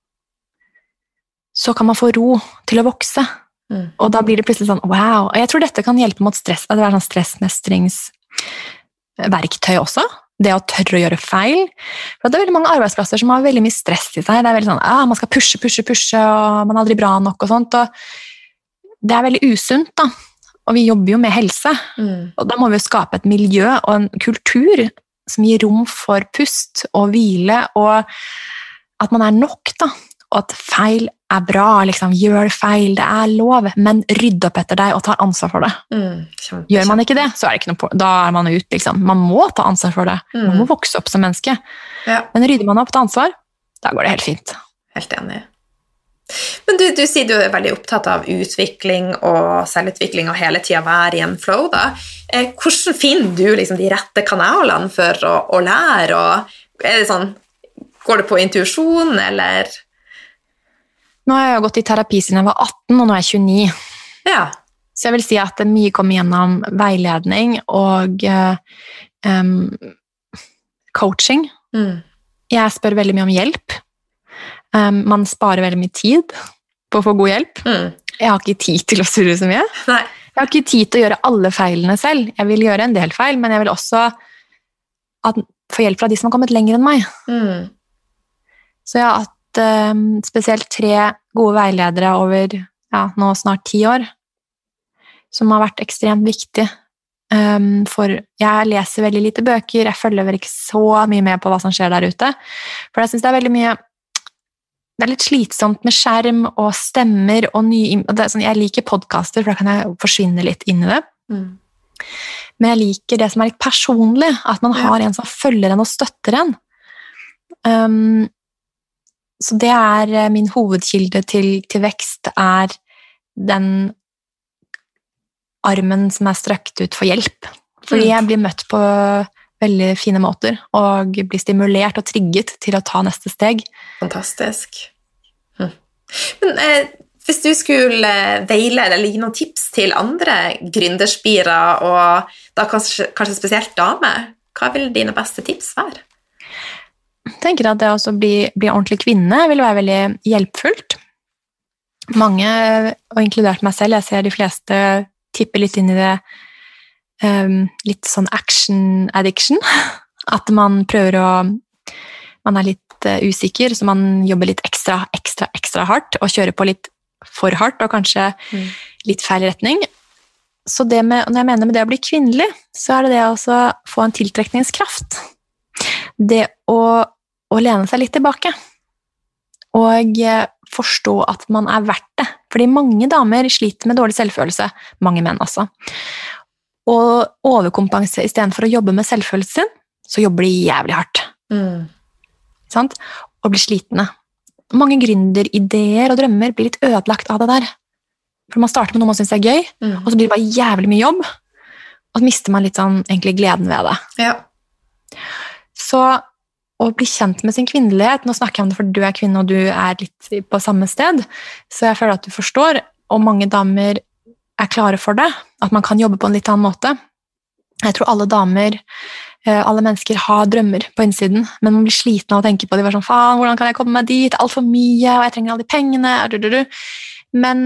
så kan man få ro til å vokse. Mm. Og da blir det plutselig sånn, wow. Og jeg tror dette kan hjelpe mot stress, at det er sånn stressmestringsverktøy også. Det å tørre å gjøre feil. For det er veldig mange arbeidsplasser som har veldig mye stress i seg. Det er veldig sånn, ah, man skal pushe, pushe, pushe, og man er aldri bra nok og sånt. Og det er veldig usunt da. Og vi jobber jo med helse. Mm. Og da må vi jo skape et miljø og en kultur som gir rom for pust og hvile, og at man er nok da. Og at feil er bra, liksom, gjør feil, det er lov, men rydd opp etter deg og ta ansvar for det. Mm, kjempe, gjør man ikke det, så er det ikke noe på, da er man ut, liksom. Man må ta ansvar for det. Mm. Man må vokse opp som menneske. Ja. Men rydder man opp til ansvar, da går det helt fint. Helt enig. Men du, du sier du er veldig opptatt av utvikling og selvutvikling og hele tiden være i en flow, da. Eh, hvordan finner du liksom, de rette kanalene for å, å lære? Og er det sånn, går det på intuisjon, eller... Nå har jeg gått i terapi siden jeg var atten, og nå er jeg tjueni. Ja. Så jeg vil si at det mye kommer gjennom veiledning, og um, coaching. Mm. Jeg spør veldig mye om hjelp. Um, man sparer veldig mye tid på å få god hjelp. Mm. Jeg har ikke tid til å surre så mye. Nei. Jeg har ikke tid til å gjøre alle feilene selv. Jeg vil gjøre en del feil, men jeg vil også at, få hjelp fra de som har kommet lenger enn meg. Mm. Så jeg har hatt um, spesielt tre gode veiledere over ja, nå snart ti år, som har vært ekstremt viktig. Um, for jeg leser veldig lite bøker, jeg følger vel ikke så mye med på hva som skjer der ute, for jeg synes det er veldig mye det er litt slitsomt med skjerm og stemmer og nye, og det er sånn, jeg liker podcaster, for da kan jeg forsvinne litt inn i det. Mm. Men jeg liker det som er litt personlig, at man har ja. En som følger en og støtter en. Um, så det er min hovedkilde til, til vekst, er den armen som er strøkt ut for hjelp. Fordi jeg blir møtt på veldig fine måter, og blir stimulert og trigget til å ta neste steg. Fantastisk. Hm. Men eh, hvis du skulle veilede eller gi noen tips til andre gründerspirer, og da kanskje, kanskje spesielt damer, hva vil dine beste tips være? Jeg tenker at det å bli, bli ordentlig kvinne vil være veldig hjelpfullt. Mange, og inkludert meg selv, jeg ser de fleste tipper litt inn i det um, litt sånn action addiction, at man prøver å man er litt uh, usikker, så man jobber litt ekstra, ekstra, ekstra hardt, og kjører på litt for hardt, og kanskje mm. litt feil retning. Så det med, når jeg mener med det å bli kvinnelig, så er det det å få en tiltrekningskraft. Det å, å lene seg litt tilbake, og forstå at man er verdt det. Fordi mange damer sliter med dårlig selvfølelse, mange menn altså. Og overkompensere i stedet for å jobbe med selvfølelsen sin, så jobber de jævlig hardt. Mm. Sant? Og blir slitne. Mange gründerideer og drømmer blir litt ødelagt av det der. For man starter med noe man synes er gøy, mm. og så blir det bare jævlig mye jobb, og så mister man litt sånn egentlig gleden ved det. Ja. Så å bli kjent med sin kvinnelighet, nå snakker jeg om det fordi du er kvinne og du er litt på samme sted, så jeg føler at du forstår, og mange damer er klare for det, at man kan jobbe på en litt annen måte. Jeg tror alle damer, alle mennesker har drømmer på innsiden, men man blir sliten av å tenke på det, var sånn, faen, hvordan kan jeg komme meg dit, alt for mye, og jeg trenger alle de pengene, men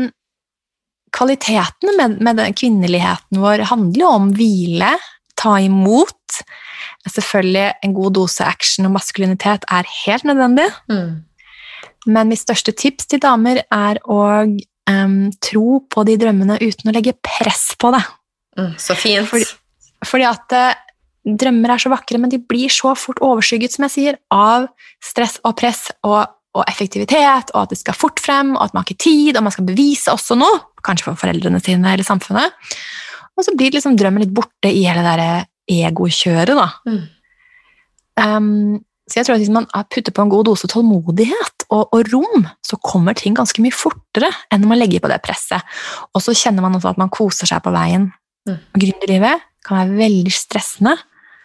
kvaliteten med, med den kvinneligheten vår handler jo om hvile, ta imot. Selvfølgelig en god dose action og maskulinitet er helt nødvendig. Mm. Men mitt største tips til damer er å um, tro på de drømmene uten å legge press på det. Mm, så fint. Fordi, fordi at uh, drømmer er så vakre, men de blir så fort overskygget, som jeg sier, av stress og press og, og effektivitet, og at det skal fort frem, og at man har ikke tid, og man skal bevise også noe, kanskje for foreldrene sine eller samfunnet. Og så blir liksom drømmen litt borte i hele det der ego-kjøret da. Mm. Um, så jeg tror at hvis man putter på en god dose tålmodighet og, og rom, så kommer ting ganske mye fortere enn når man legger på det presset. Og så kjenner man også at man koser seg på veien. Mm. Gründerlivet kan være veldig stressende,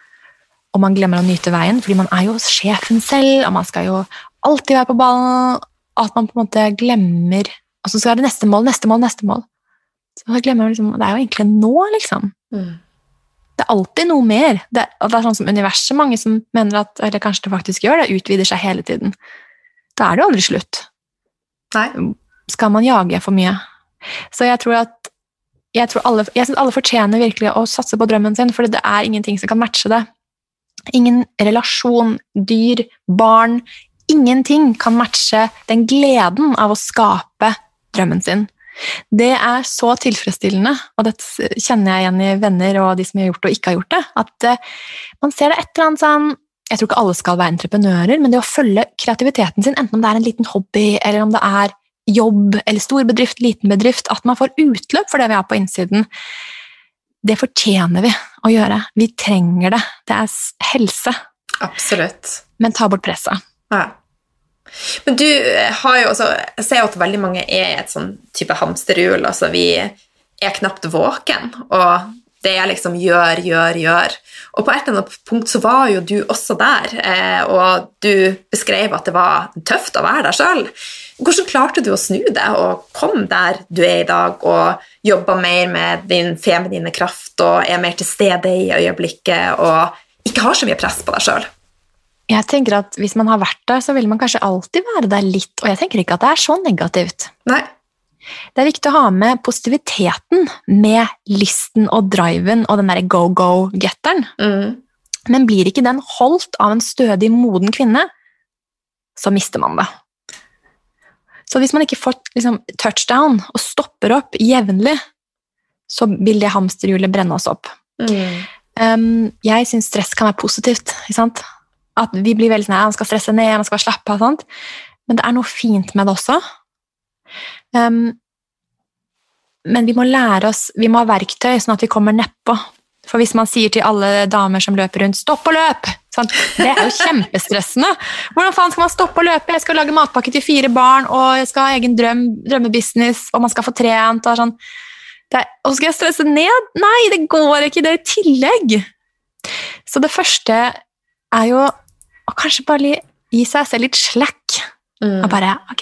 og man glemmer å nyte veien, fordi man er jo sjefen selv, og man skal jo alltid være på ballen, og at man på en måte glemmer, og så skal det neste mål, neste mål, neste mål. Så man glemmer liksom, det er jo egentlig nå, liksom. Mm. Det er alltid noe mer. Det er, det er sånn som universet, mange som mener at, eller kanskje det faktisk gjør, det utvider seg hele tiden. Da er det jo aldri slutt. Nei. Skal man jage for mye? Så jeg tror at, jeg tror alle, jeg synes alle fortjener virkelig å satse på drømmen sin, for det er ingenting som kan matche det. Ingen relasjon, dyr, barn, ingenting kan matche den gleden av å skape drømmen sin. Det er så tilfredsstillende, og dette kjenner jeg igjen i venner og de som har gjort og ikke har gjort det, at uh, man ser det et eller annet sånn, jeg tror ikke alle skal være entreprenører, men det å følge kreativiteten sin, enten om det er en liten hobby, eller om det er jobb, eller stor bedrift, liten bedrift, at man får utløp for det vi har på innsiden, det fortjener vi å gjøre. Vi trenger det. Det er helse. Absolutt. Men ta bort presset. Ja. Men du har jo også, jeg ser jo at veldig mange er et sånn type hamsterhjul, altså vi er knapt våken, og det er liksom gjør, gjør, gjør. Og på et eller annet punkt så var jo du også der, og du beskrev at det var tøft å være der selv. Hvordan klarte du å snu det og komme der du er i dag, og jobbe mer med din feminine kraft, og er mer til stede i øyeblikket, og ikke har så mye press på deg selv? Jeg tenker at hvis man har vært der, så vil man kanskje alltid være der litt, og jeg tenker ikke at det er så negativt. Nei. Det er viktig å ha med positiviteten med listen og driven og den der go-go-getteren. Mm. Men blir ikke den holdt av en stødig, moden kvinne, så mister man det. Så hvis man ikke får liksom, touchdown og stopper opp jevnlig, så vil det hamsterhjulet brenne oss opp. Mm. Um, jeg synes stress kan være positivt, ikke sant? At vi blir veldig sånn, man skal stresse ned, man skal slappe av, sant? Men det er noe fint med det også. Um, men vi må lære oss, vi må ha verktøy sånn at vi kommer nedpå. For hvis man sier til alle damer som løper rundt, stopp og løp, sant? Det er jo kjempestressende. Hvordan faen skal man stoppe og løpe? Jeg skal lage matpakke til fire barn, og jeg skal ha egen drøm, drømmebusiness, og man skal få trent, og sånn. Det er, og skal jeg stresse ned? Nei, det går ikke, det er i tillegg. Så det første er jo å kanskje bare gi seg selv litt slack. Mm. Og bare, ok,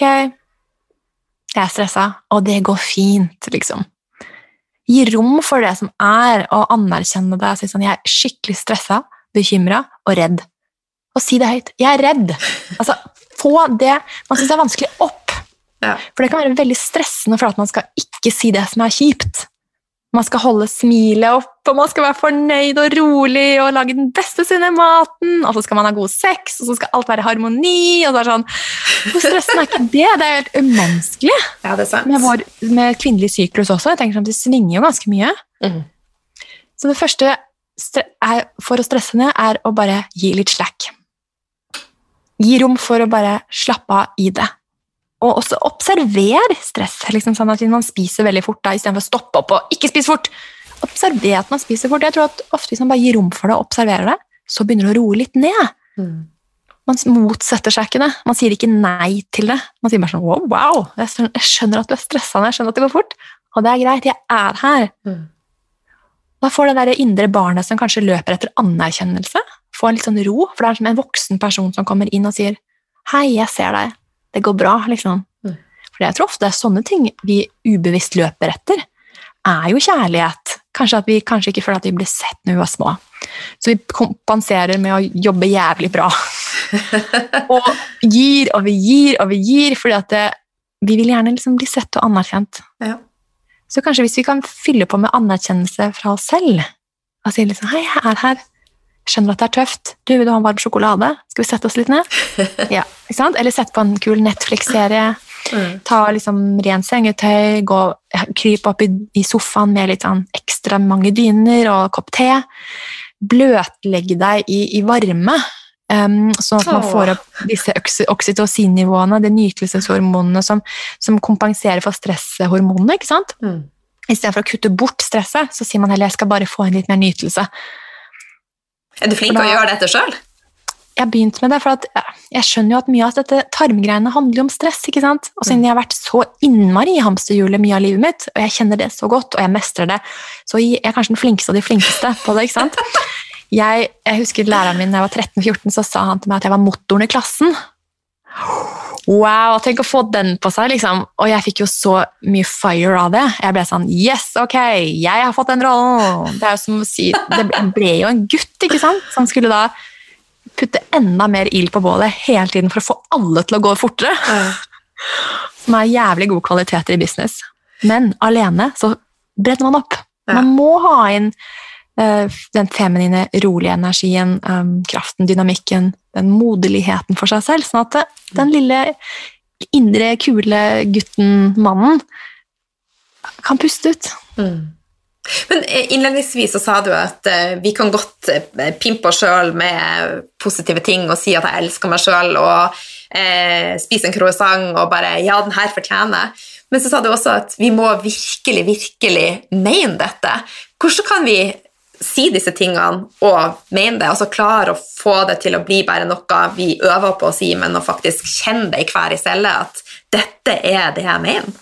jeg er stresset, og det går fint, liksom. Gi rom for det som er, og anerkjenne det. Si sånn, jeg er skikkelig stresset, bekymret og redd. Og si det høyt. Jeg er redd. Altså, få det man synes er vanskelig opp. Ja. For det kan være veldig stressende for at man skal ikke si det som er kjipt. Man skal holde smilet opp, og man skal være fornøyd og rolig, og lage den beste sinne maten, og så skal man ha god sex, og så skal alt være harmoni, og så er det sånn. For stressen er ikke det, det er helt umenneskelig. Ja, det er sant. Med, vår, med kvinnelig syklus også, jeg tenker sånn, det svinger jo ganske mye. Mm. Så det første er, for å stresse ned er å bare gi litt slack. Gi rom for å bare slappe av i det. Og også observer stress, liksom sånn at man spiser veldig fort da, i stedet for å stoppe opp og ikke spise fort. Observer at man spiser fort. Jeg tror at ofte hvis man bare gir rom for det og observerer det, så begynner det å roe litt ned. Mm. Man motsetter seg ikke det. Man sier ikke nei til det. Man sier bare sånn, wow, wow, jeg skjønner at du er stresset, jeg skjønner at det går fort, og det er greit, jeg er her. Mm. Da får det der indre barnet som kanskje løper etter anerkjennelse, få en litt sånn ro, for det er som en voksen person som kommer inn og sier, hei, jeg ser deg. Det går bra, liksom. Mm. For jeg tror ofte det er sånne ting vi ubevisst løper etter, er jo kjærlighet. Kanskje at vi kanskje ikke føler at vi blir sett når vi var små. Så vi kompenserer med å jobbe jævlig bra. Og gir, og vi gir, og vi gir, fordi at det, vi vil gjerne liksom bli sett og anerkjent. Ja. Så kanskje hvis vi kan fylle på med anerkjennelse fra oss selv, og si liksom, hei, jeg er her, skjønner at det er tøft. Du, vil du ha en varm sjokolade? Skal vi sette oss litt ned? Ja, ikke sant? Eller sette på en kul Netflix-serie. Mm. Ta liksom ren sengetøy, gå, kryp opp i, i sofaen med litt sånn ekstra mange dyner og kopp te. Bløtlegge deg i, i varme, um, sånn at man får opp disse oksytocin-nivåene, de nytelseshormonene som, som kompenserer for stresshormonene, ikke sant? Mm. I stedet for å kutte bort stresset, så sier man heller, jeg skal bare få en litt mer nytelse. Er du flink da, å gjøre dette selv? Jeg har begynt med det, for at, ja, jeg skjønner jo at mye av dette tarmgreiene handler om stress, ikke sant? Og siden jeg har vært så innmari i hamsterhjulet mye av livet mitt, og jeg kjenner det så godt, og jeg mestrer det, så jeg er kanskje den flinkeste av de flinkeste på det, ikke sant? Jeg, jeg husker læreren min, da jeg var tretten fjorten, så sa han til meg at jeg var motoren i klassen. Wow, tenk å få den på seg, liksom. Og jeg fikk jo så mye fire av det. Jeg ble sånn, yes, ok, jeg har fått den rollen. Det er jo som å si, det ble jo en gutt, ikke sant? Som skulle da putte enda mer ild på bålet hele tiden for å få alle til å gå fortere. Mm. Som er jævlig gode kvaliteter i business. Men alene så bredder man opp. Ja. Man må ha inn uh, den feminine, rolige energien, um, kraften, dynamikken, den modeligheten for seg selv, sånn at den lille indre, kule gutten, mannen, kan puste ut. Mm. Men innledningsvis så sa du at uh, vi kan godt uh, pimpe oss selv med positive ting og si at jeg elsker meg selv og uh, spise en croissant og bare, ja, den her fortjener. Men så sa du også at vi må virkelig, virkelig mene dette. Hvordan kan vi si disse tingene og mene det, og så klare å få det til å bli bare noe vi øver på å si, men å faktisk kjenne det i hver i celle, at dette er det jeg mener?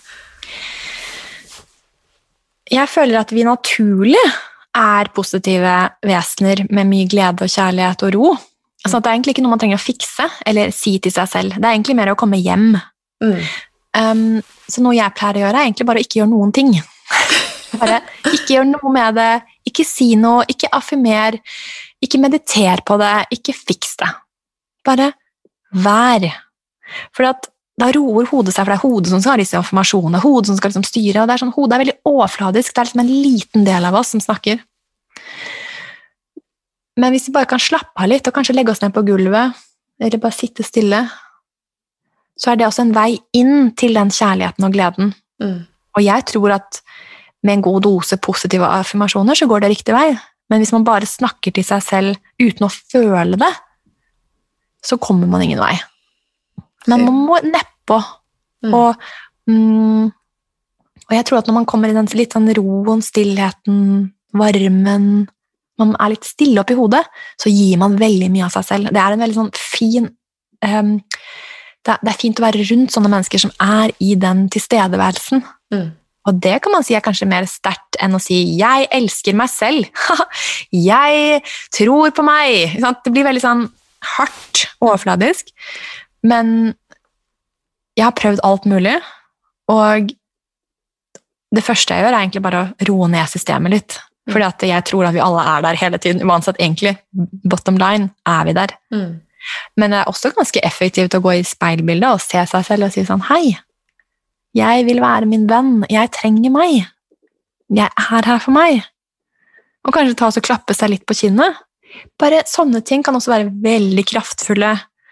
Jeg føler at vi naturlig er positive vesener med mye glede og kjærlighet og ro. Altså, det er egentlig ikke noe man trenger å fikse eller si til seg selv. Det er egentlig mer å komme hjem. Mm. Um, så noe jeg pleier å gjøre er egentlig bare å ikke gjøre noen ting. Bare ikke gjøre noe med det, ikke si noe, ikke affirmer, ikke mediter på det, ikke fiks det. bare vær. For at da roer hodet seg, for det er hodet som skal ha disse informasjonene, hodet som skal liksom styre, og det er sånn, hodet er veldig overfladisk, det er liksom en liten del av oss som snakker. Men hvis vi bare kan slappe av litt, og kanskje legge oss ned på gulvet, eller bare sitte stille, så er det også en vei inn til den kjærligheten og gleden. Mm. Og jeg tror at med en god dose positive affirmasjoner, så går det riktig vei. Men hvis man bare snakker til seg selv uten å føle det, så kommer man ingen vei. Men man må nedpå. Mm. Og, mm, og jeg tror at når man kommer i den litt sånn roen, stillheten, varmen, man er litt stille opp i hodet, så gir man veldig mye av seg selv. Det er en veldig sånn fin... Um, det, er, det er fint å være rundt sånne mennesker som er i den tilstedeværelsen. Mm. Og det kan man si er kanskje mer sterkt enn å si «jeg elsker meg selv», «jeg tror på meg». Det blir veldig sånn hardt, overfladisk. Men jeg har prøvd alt mulig, og det første jeg gjør er egentlig bare å roe ned systemet litt. Fordi at jeg tror at vi alle er der hele tiden, uansett egentlig, bottom line, er vi der. Mm. Men det er også ganske effektivt å gå i speilbildet og se seg selv og si sånn, hei, jeg vil være min venn, jeg trenger meg, jeg er her for meg. Og kanskje ta oss og klappe seg litt på kinnet. Bare sånne ting kan også være veldig kraftfulle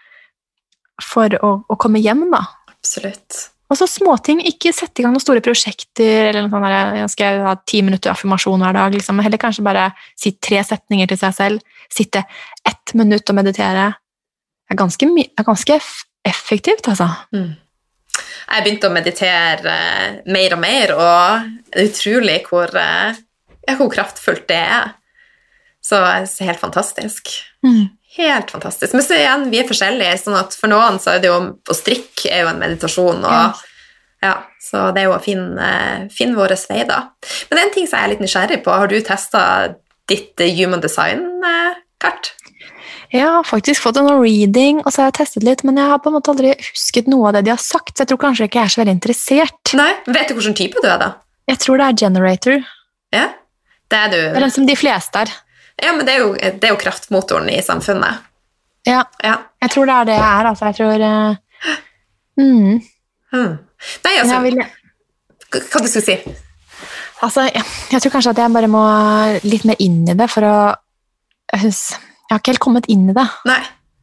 for å, å komme hjem da. Absolutt. Og så småting, ikke sette i gang noen store prosjekter, eller noe sånt der, jeg skal ha ti minutter affirmasjon hver dag, liksom. Heller kanskje bare si tre setninger til seg selv, sitte ett minutt og meditere. Det er ganske, er ganske effektivt, altså. Mm. Jeg begynte å meditere mer og mer, og det er utrolig hvor, ja, hvor kraftfullt det er. Så det er helt fantastisk. Mm. Helt fantastisk. Men så igjen, vi er forskjellige, sånn at for noen så er det jo, å strikke er jo en meditasjon, og ja, ja så det er jo å finne, finne våre vei da. Men en ting som jeg er litt nysgjerrig på, har du testet ditt human design-kart? Jeg har faktisk fått en reading, og så har jeg testet litt, men jeg har på en måte aldri husket noe av det de har sagt, så jeg tror kanskje ikke jeg er så veldig interessert. Nei, vet du hvilken type du er da? Jeg tror det er generator. Ja, det er du. Det er den som de fleste er. Ja, men det er jo, det er jo kraftmotoren i samfunnet. Ja, ja, jeg tror det er det jeg er, altså. Jeg tror... Uh, mm. Hmm. Nei, altså... Vil... Hva du skulle si? Altså, jeg, jeg tror kanskje at jeg bare må litt mer inn i det, for å... Jeg har ikke helt kommet inn i det. Nei.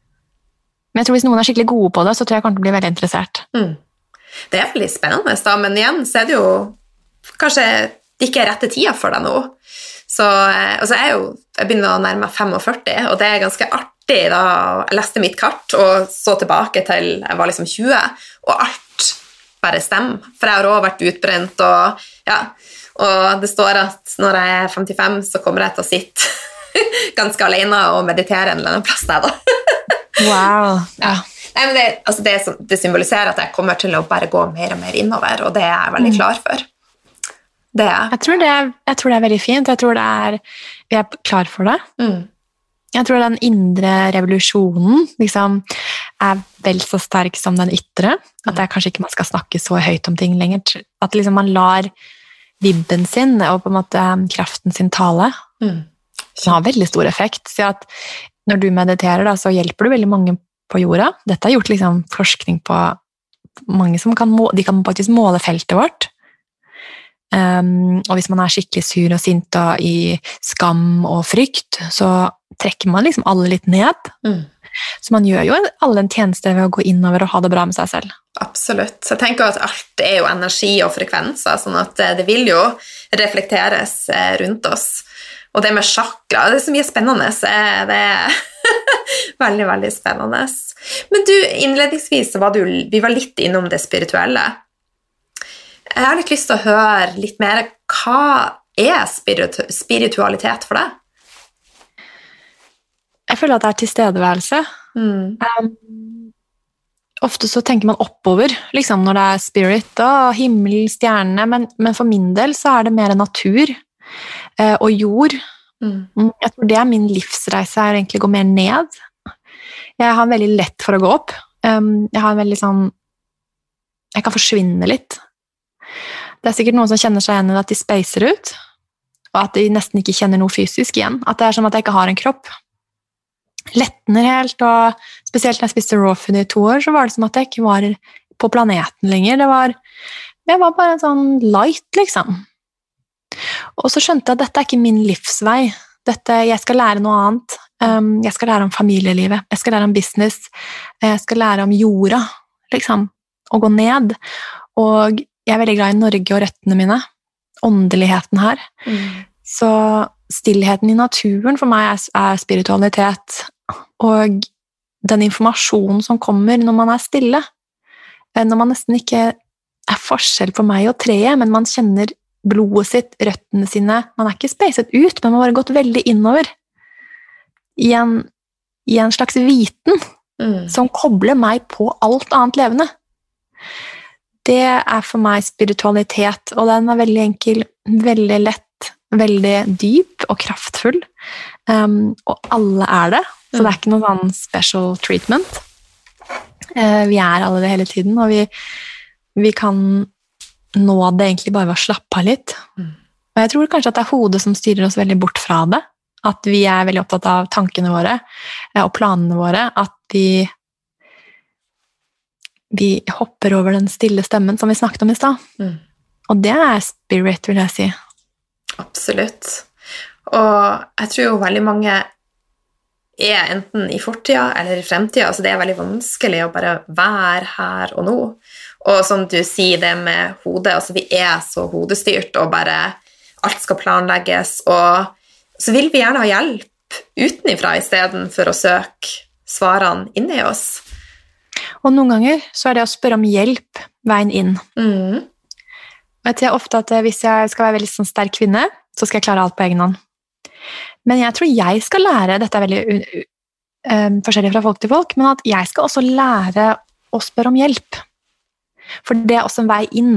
Men jeg tror hvis noen er skikkelig gode på det, så tror jeg kommer til å bli veldig interessert. Mm. Det er veldig spennende, da, men igjen så er det jo kanskje det ikke er rette tida for deg nå. Så altså jeg, er jo, jeg begynner å nærme meg femogførti, og det er ganske artig da jeg leste mitt kart og så tilbake til jeg var liksom tjue, og alt bare stemmer. For jeg har også vært utbrent, og, ja, og det står at når jeg er femtifem, så kommer jeg til å sitte ganske alene og meditere en eller annen plass der da. Wow. Ja. Nei, men det, altså det, det symboliserer at jeg kommer til å bare gå mer og mer innover, og det er jeg veldig klar for. Det er. Jeg tror det er, jeg tror det er veldig fint. Jeg tror det er, vi er klar for det. Mm. Jeg tror den indre revolusjonen liksom, er vel så sterk som den ytre. At det er kanskje ikke man skal snakke så høyt om ting lenger. At liksom man lar vibben sin og på en måte kraften sin tale. Mm. Det har veldig stor effekt. Så at når du mediterer, da, så hjelper du veldig mange på jorda. Dette har gjort liksom, forskning på mange som kan, må, de kan faktisk måle feltet vårt. Um, og hvis man er skikkelig sur og sint og i skam og frykt, så trekker man liksom alle litt ned. Mm. Så man gjør jo alle en tjeneste ved å gå innover og ha det bra med seg selv. Absolutt. Så jeg tenker at alt er jo energi og frekvenser, sånn at det vil jo reflekteres rundt oss. Og det med chakra, det er så mye spennende. Det er veldig, veldig spennende. Men du, innledningsvis var du, vi var litt innom det spirituelle. Jeg har litt lyst til å høre litt mer. Hva er spiritu- spiritualitet for deg? Jeg føler at det er tilstedeværelse. Mm. Um, ofte så tenker man oppover, liksom når det er spirit og himmel, stjernene, men, men for min del så er det mer natur uh, og jord. Mm. Jeg tror det er min livsreise, er egentlig å gå mer ned. Jeg har veldig lett for å gå opp. Um, jeg har veldig sånn... Jeg kan forsvinne litt. Det er sikkert noen som kjenner seg igjen i at de spacer ut, og at de nesten ikke kjenner noe fysisk igjen. At det er som at jeg ikke har en kropp. lettner helt, og spesielt når jeg spiste raw food i to år, så var det som at jeg ikke var på planeten lenger. Det var, jeg var bare en sånn light, liksom. Og så skjønte jeg at dette er ikke min livsvei. Dette, jeg skal lære noe annet. Um, jeg skal lære om familielivet. Jeg skal lære om business. Jeg skal lære om jorda, liksom. Og gå ned. Og jeg er veldig glad i Norge og røttene mine. Åndeligheten her. Mm. Så stillheten i naturen for meg er, er spiritualitet. Og den informasjonen som kommer når man er stille. Når man nesten ikke er forskjell på meg og treet, men man kjenner blodet sitt, røttene sine. Man er ikke spacet ut, men man har bare gått veldig innover. I en, i en slags viten mm. som kobler meg på alt annet levende. Det er for meg spiritualitet, og den er veldig enkel, veldig lett, veldig dyp og kraftfull. Um, og alle er det, så det er ikke noe sånn special treatment. Uh, vi er alle det hele tiden, og vi, vi kan nå det egentlig bare ved å slappe av litt. Mm. Og jeg tror kanskje at det er hodet som styrer oss veldig bort fra det. At vi er veldig opptatt av tankene våre og planene våre. At vi, vi hopper over den stille stemmen som vi snakket om i stad. Mm. Og det er spirit, vil jeg si. Absolutt. Og jeg tror jo veldig mange er enten i fortida eller i fremtida, så det er veldig vanskelig å bare være her og nå. Og som du sier det med hodet, altså vi er så hodestyrt, og bare alt skal planlegges, og så vil vi gjerne ha hjelp utenifra i stedet for å søke svarene inni oss. Og noen ganger så er det å spørre om hjelp veien inn. Mm. Jeg tror ofte at hvis jeg skal være veldig sånn sterk kvinne, så skal jeg klare alt på egen hånd. Men jeg tror jeg skal lære, dette er veldig uh, uh, forskjellig fra folk til folk, men at jeg skal også lære å spørre om hjelp. For det er også en vei inn.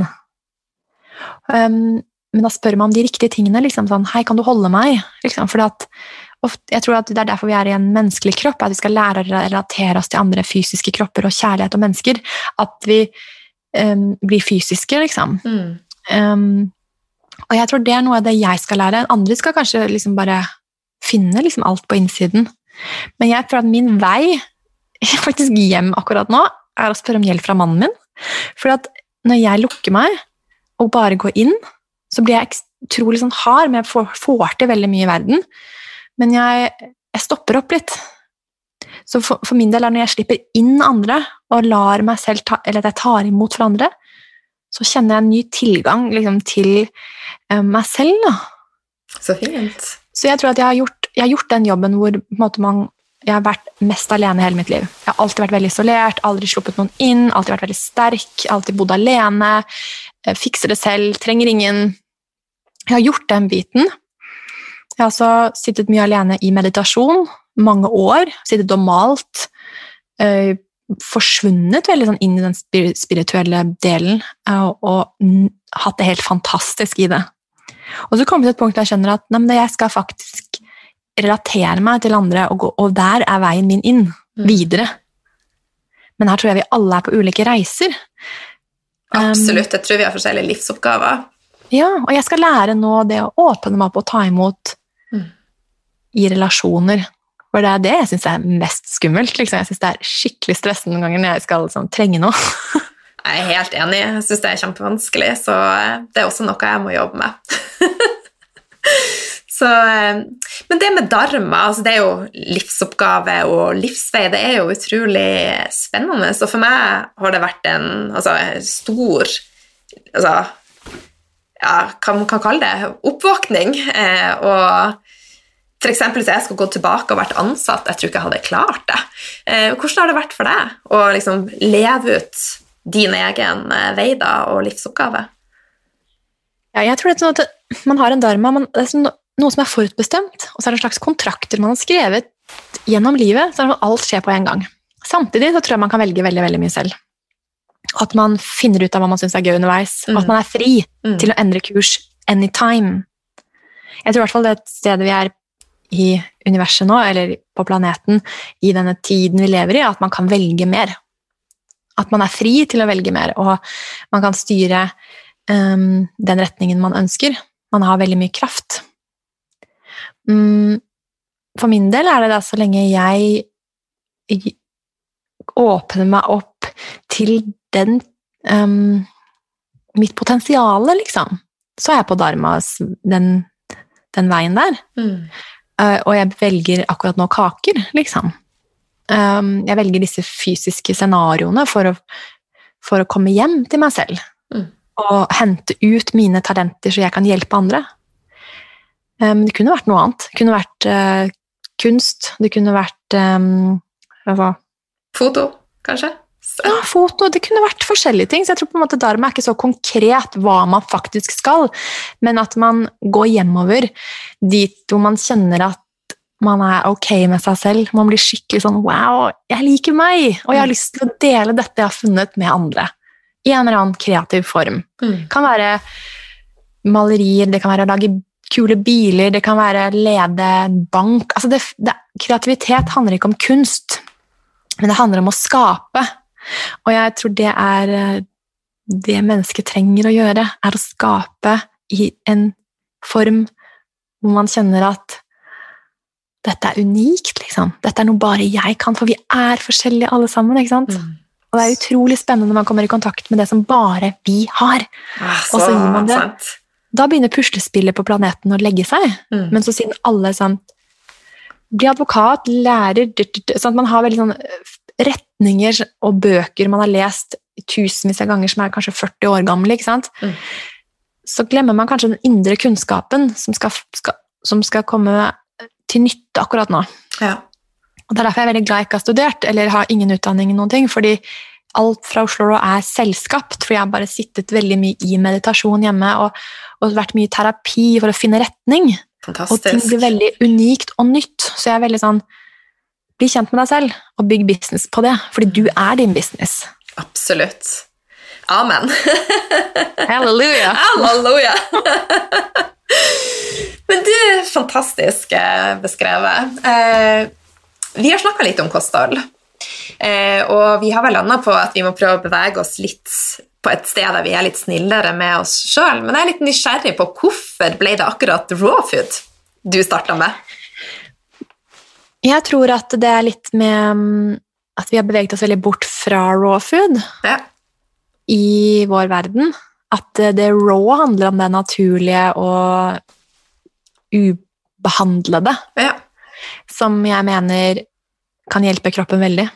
Um, men da spør man om de riktige tingene, liksom sånn, hei, kan du holde meg? Liksom, for at ofte, jeg tror at det er derfor vi er i en menneskelig kropp, at vi skal lære å relatere oss til andre fysiske kropper og kjærlighet og mennesker, at vi um, blir fysiske, liksom. Mm. Um, og jeg tror det er noe av det jeg skal lære. Andre skal kanskje liksom bare finne liksom alt på innsiden. Men jeg tror at min vei faktisk hjem akkurat nå er å spørre om hjelp fra mannen min. For at når jeg lukker meg og bare går inn, så blir jeg utrolig sånn hard, men jeg får, får til veldig mye i verden. Men jeg, jeg stopper opp litt. Så for, for min del er når jeg slipper inn andre og lar meg selv ta, eller at jeg tar imot fra andre, så kjenner jeg en ny tilgang liksom, til um, meg selv. Da. Så fint. Så jeg tror at jeg har gjort, jeg har gjort den jobben hvor på en måte, man, jeg har vært mest alene hele mitt liv. Jeg har alltid vært veldig isolert, aldri sluppet noen inn, alltid vært veldig sterk, alltid bodd alene, fikser det selv, trenger ingen. Jeg har gjort den biten. Jeg har også sittet mye alene i meditasjon, mange år, sittet og malt, øh, forsvunnet veldig sånn inn i den spirituelle delen, og, og hatt det helt fantastisk i det. Og så kom det til et punkt der jeg skjønner at nei, men jeg skal faktisk relatere meg til andre, og, gå, og der er veien min inn, mm. videre. Men her tror jeg vi alle er på ulike reiser. Absolutt, jeg tror vi har forskjellige livsoppgaver. Ja, og jeg skal lære nå det å åpne meg opp og ta imot mm. i relasjoner. For det er det jeg synes er mest skummelt. Liksom. Jeg synes det er skikkelig stressende noen ganger når jeg skal liksom, trenge noe. Jeg er helt enig. Jeg synes det er kjempevanskelig, så det er også noe jeg må jobbe med. så, men det med dharma, altså det er jo livsoppgave og livsvei, det er jo utrolig spennende. Så for meg har det vært en altså, stor, altså, ja, hva man kan kalle det, oppvåkning, eh, og for eksempel hvis jeg skulle gå tilbake og vært ansatt, jeg tror ikke jeg hadde klart det. Eh, hvordan har det vært for deg å liksom leve ut din egen vei da, og livsoppgave? Ja, jeg tror det er sånn at man har en dharma, man, det er sånn, noe som er forutbestemt, og så er det en slags kontrakter man har skrevet gjennom livet, så at alt skjer på en gang. Samtidig så tror jeg man kan velge veldig, veldig mye selv. At man finner ut av hva man synes er gøy underveis, mm. og at man er fri mm. til å endre kurs anytime. Jeg tror i hvert fall det er et sted vi er i universet nå, eller på planeten, i denne tiden vi lever i, at man kan velge mer. At man er fri til å velge mer, og man kan styre um, den retningen man ønsker. Man har veldig mye kraft. Um, for min del er det da så lenge jeg åpner meg opp til den, um, mitt potensiale, liksom, så er jeg på Dharmas, den, den veien der. Mm. Uh, og jeg velger akkurat nå kaker, liksom. Um, jeg velger disse fysiske scenarioene for å, for å komme hjem til meg selv. Mm. Og hente ut mine talenter så jeg kan hjelpe andre. Um, det kunne vært noe annet. Det kunne vært uh, kunst. Det kunne vært um, hva? Foto, kanskje? Ja, foto. Det kunne vært forskjellige ting. Så jeg tror på en måte Dharma er ikke så konkret hva man faktisk skal, men at man går hjemover dit hvor man kjenner at man er ok med seg selv. Man blir skikkelig sånn, wow, jeg liker meg, og jeg har lyst til å dele dette jeg har funnet med andre. I en eller annen kreativ form. Mm. Det kan være malerier, det kan være å lage kule biler, det kan være lede bank. Altså det, det, kreativitet handler ikke om kunst, men det handler om å skape. Og jeg tror det er det mennesket trenger å gjøre, er å skape i en form hvor man kjenner at dette er unikt, liksom. Dette er noe bare jeg kan, for vi er forskjellige alle sammen, ikke sant? Mm. Og det er utrolig spennende når man kommer i kontakt med det som bare vi har. Ah, og så gir man det. Sant. Da begynner puslespillet på planeten å legge seg, mm. men så siden alle sånn, bli advokat, lærer, sånn at man har veldig sånn retninger og bøker man har lest tusenvis av ganger som er kanskje førti år gamle, ikke sant? Mm. Så glemmer man kanskje den indre kunnskapen som skal, skal, som skal komme til nytte akkurat nå. Ja. Og det er derfor jeg er veldig glad jeg ikke har studert, eller har ingen utdanning i noen ting, fordi alt fra Oslo er selvskapt, for jeg har bare sittet veldig mye i meditasjon hjemme, og, og vært mye i terapi for å finne retning. Fantastisk. Og ting blir veldig unikt og nytt, så jeg er veldig sånn, bli kjent med deg selv, og bygg business på det, fordi du er din business. Absolutt. Amen. Halleluja. Halleluja. Men du, fantastisk beskrevet. Eh, vi har snakket litt om kosthold, eh, og vi har vel landet på at vi må prøve å bevege oss litt på et sted der vi er litt snillere med oss selv, men jeg er litt nysgjerrig på hvorfor ble det akkurat raw food du startet med? Jeg tror at det er litt med at vi har beveget oss veldig bort fra raw food ja. I vår verden. At det raw handler om det naturlige og ubehandlede, ja. Som jeg mener kan hjelpe kroppen veldig.